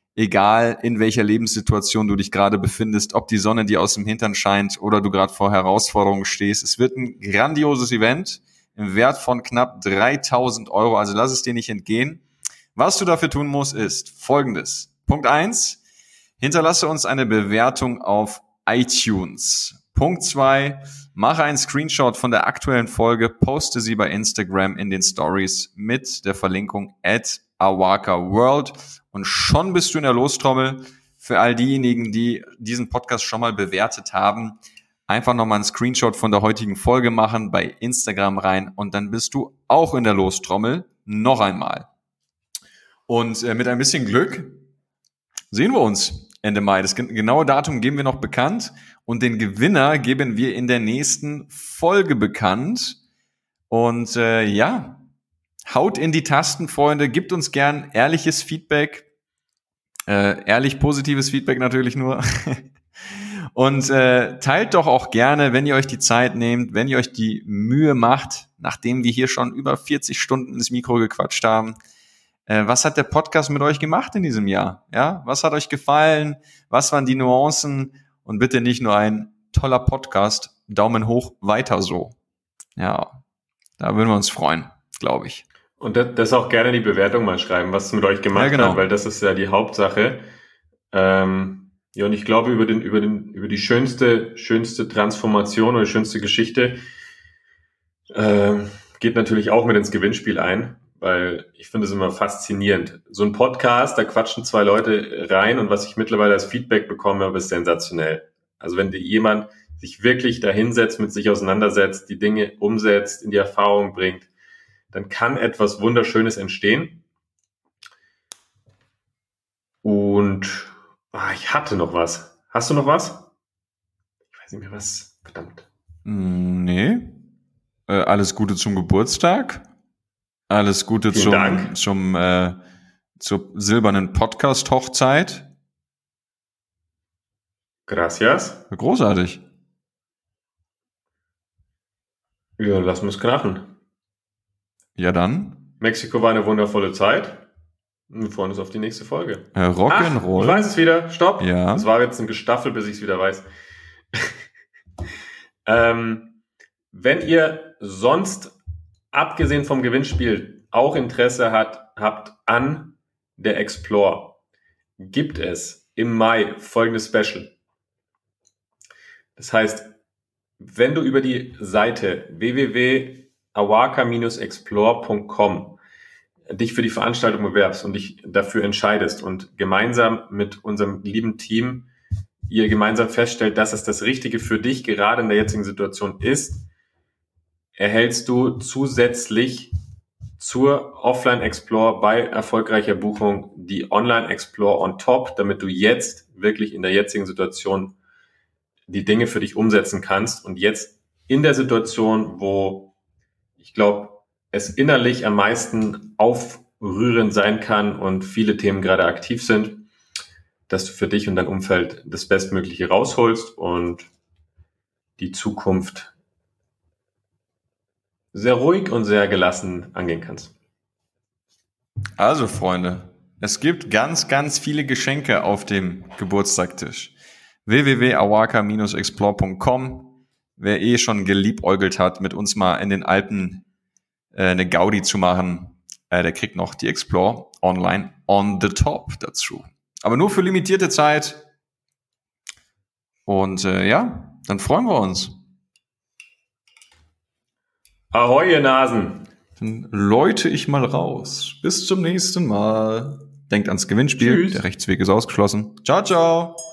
Speaker 1: egal in welcher Lebenssituation du dich gerade befindest, ob die Sonne dir aus dem Hintern scheint oder du gerade vor Herausforderungen stehst. Es wird ein grandioses Event im Wert von knapp dreitausend Euro, also lass es dir nicht entgehen. Was du dafür tun musst, ist Folgendes. Punkt eins, hinterlasse uns eine Bewertung auf iTunes. Punkt zwei, mache einen Screenshot von der aktuellen Folge, poste sie bei Instagram in den Stories mit der Verlinkung at Awaka World und schon bist du in der Lostrommel. Für all diejenigen, die diesen Podcast schon mal bewertet haben, einfach nochmal einen Screenshot von der heutigen Folge machen, bei Instagram rein und dann bist du auch in der Lostrommel noch einmal. Und äh, mit ein bisschen Glück sehen wir uns Ende Mai. Das genaue Datum geben wir noch bekannt und den Gewinner geben wir in der nächsten Folge bekannt. Und äh, ja, haut in die Tasten, Freunde, gebt uns gern ehrliches Feedback, äh, ehrlich positives Feedback natürlich nur. Und äh, teilt doch auch gerne, wenn ihr euch die Zeit nehmt, wenn ihr euch die Mühe macht, nachdem wir hier schon über vierzig Stunden ins Mikro gequatscht haben. Äh, was hat der Podcast mit euch gemacht in diesem Jahr? Ja, was hat euch gefallen? Was waren die Nuancen? Und bitte nicht nur ein toller Podcast, Daumen hoch, weiter so. Ja, da würden wir uns freuen, glaube ich.
Speaker 2: Und das, das auch gerne die Bewertung mal schreiben, was es mit euch gemacht ja, genau. hat, weil das ist ja die Hauptsache. Ähm, ja, und ich glaube, über den, über den, über die schönste, schönste Transformation oder schönste Geschichte äh, geht natürlich auch mit ins Gewinnspiel ein, weil ich finde es immer faszinierend. So ein Podcast, da quatschen zwei Leute rein und was ich mittlerweile als Feedback bekomme, ist sensationell. Also wenn dir jemand sich wirklich da hinsetzt, mit sich auseinandersetzt, die Dinge umsetzt, in die Erfahrung bringt, dann kann etwas Wunderschönes entstehen. Und ah, ich hatte noch was. Hast du noch was? Ich weiß nicht mehr was. Verdammt.
Speaker 1: Nee. Äh, alles Gute zum Geburtstag. Alles Gute
Speaker 2: Vielen
Speaker 1: zum,
Speaker 2: Dank.
Speaker 1: zum äh, zur silbernen Podcast-Hochzeit.
Speaker 2: Gracias.
Speaker 1: Großartig.
Speaker 2: Ja, lass uns krachen.
Speaker 1: Ja, dann.
Speaker 2: Mexiko war eine wundervolle Zeit. Wir freuen uns auf die nächste Folge.
Speaker 1: Äh, Rock'n'Roll.
Speaker 2: Ich weiß es wieder. Stopp.
Speaker 1: Ja.
Speaker 2: Das war jetzt ein Gestaffel, bis ich es wieder weiß. ähm, wenn ihr sonst, abgesehen vom Gewinnspiel, auch Interesse hat, habt an der Explore, gibt es im Mai folgendes Special. Das heißt, wenn du über die Seite w w w punkt awaka Bindestrich explore punkt com dich für die Veranstaltung bewerbst und dich dafür entscheidest und gemeinsam mit unserem lieben Team ihr gemeinsam feststellt, dass es das Richtige für dich gerade in der jetzigen Situation ist, erhältst du zusätzlich zur Offline Explore bei erfolgreicher Buchung die Online Explore on top, damit du jetzt wirklich in der jetzigen Situation die Dinge für dich umsetzen kannst und jetzt in der Situation, wo ich glaube, es innerlich am meisten aufrührend sein kann und viele Themen gerade aktiv sind, dass du für dich und dein Umfeld das Bestmögliche rausholst und die Zukunft sehr ruhig und sehr gelassen angehen kannst.
Speaker 1: Also, Freunde, es gibt ganz, ganz viele Geschenke auf dem Geburtstagstisch. w w w punkt awaka Bindestrich explore punkt com. Wer eh schon geliebäugelt hat, mit uns mal in den Alpen äh, eine Gaudi zu machen, äh, der kriegt noch die Explore online on the top dazu. Aber nur für limitierte Zeit. Und äh, ja, dann freuen wir uns.
Speaker 2: Ahoi, ihr Nasen!
Speaker 1: Dann läute ich mal raus. Bis zum nächsten Mal. Denkt ans Gewinnspiel.
Speaker 2: Tschüss.
Speaker 1: Der Rechtsweg ist ausgeschlossen. Ciao, ciao!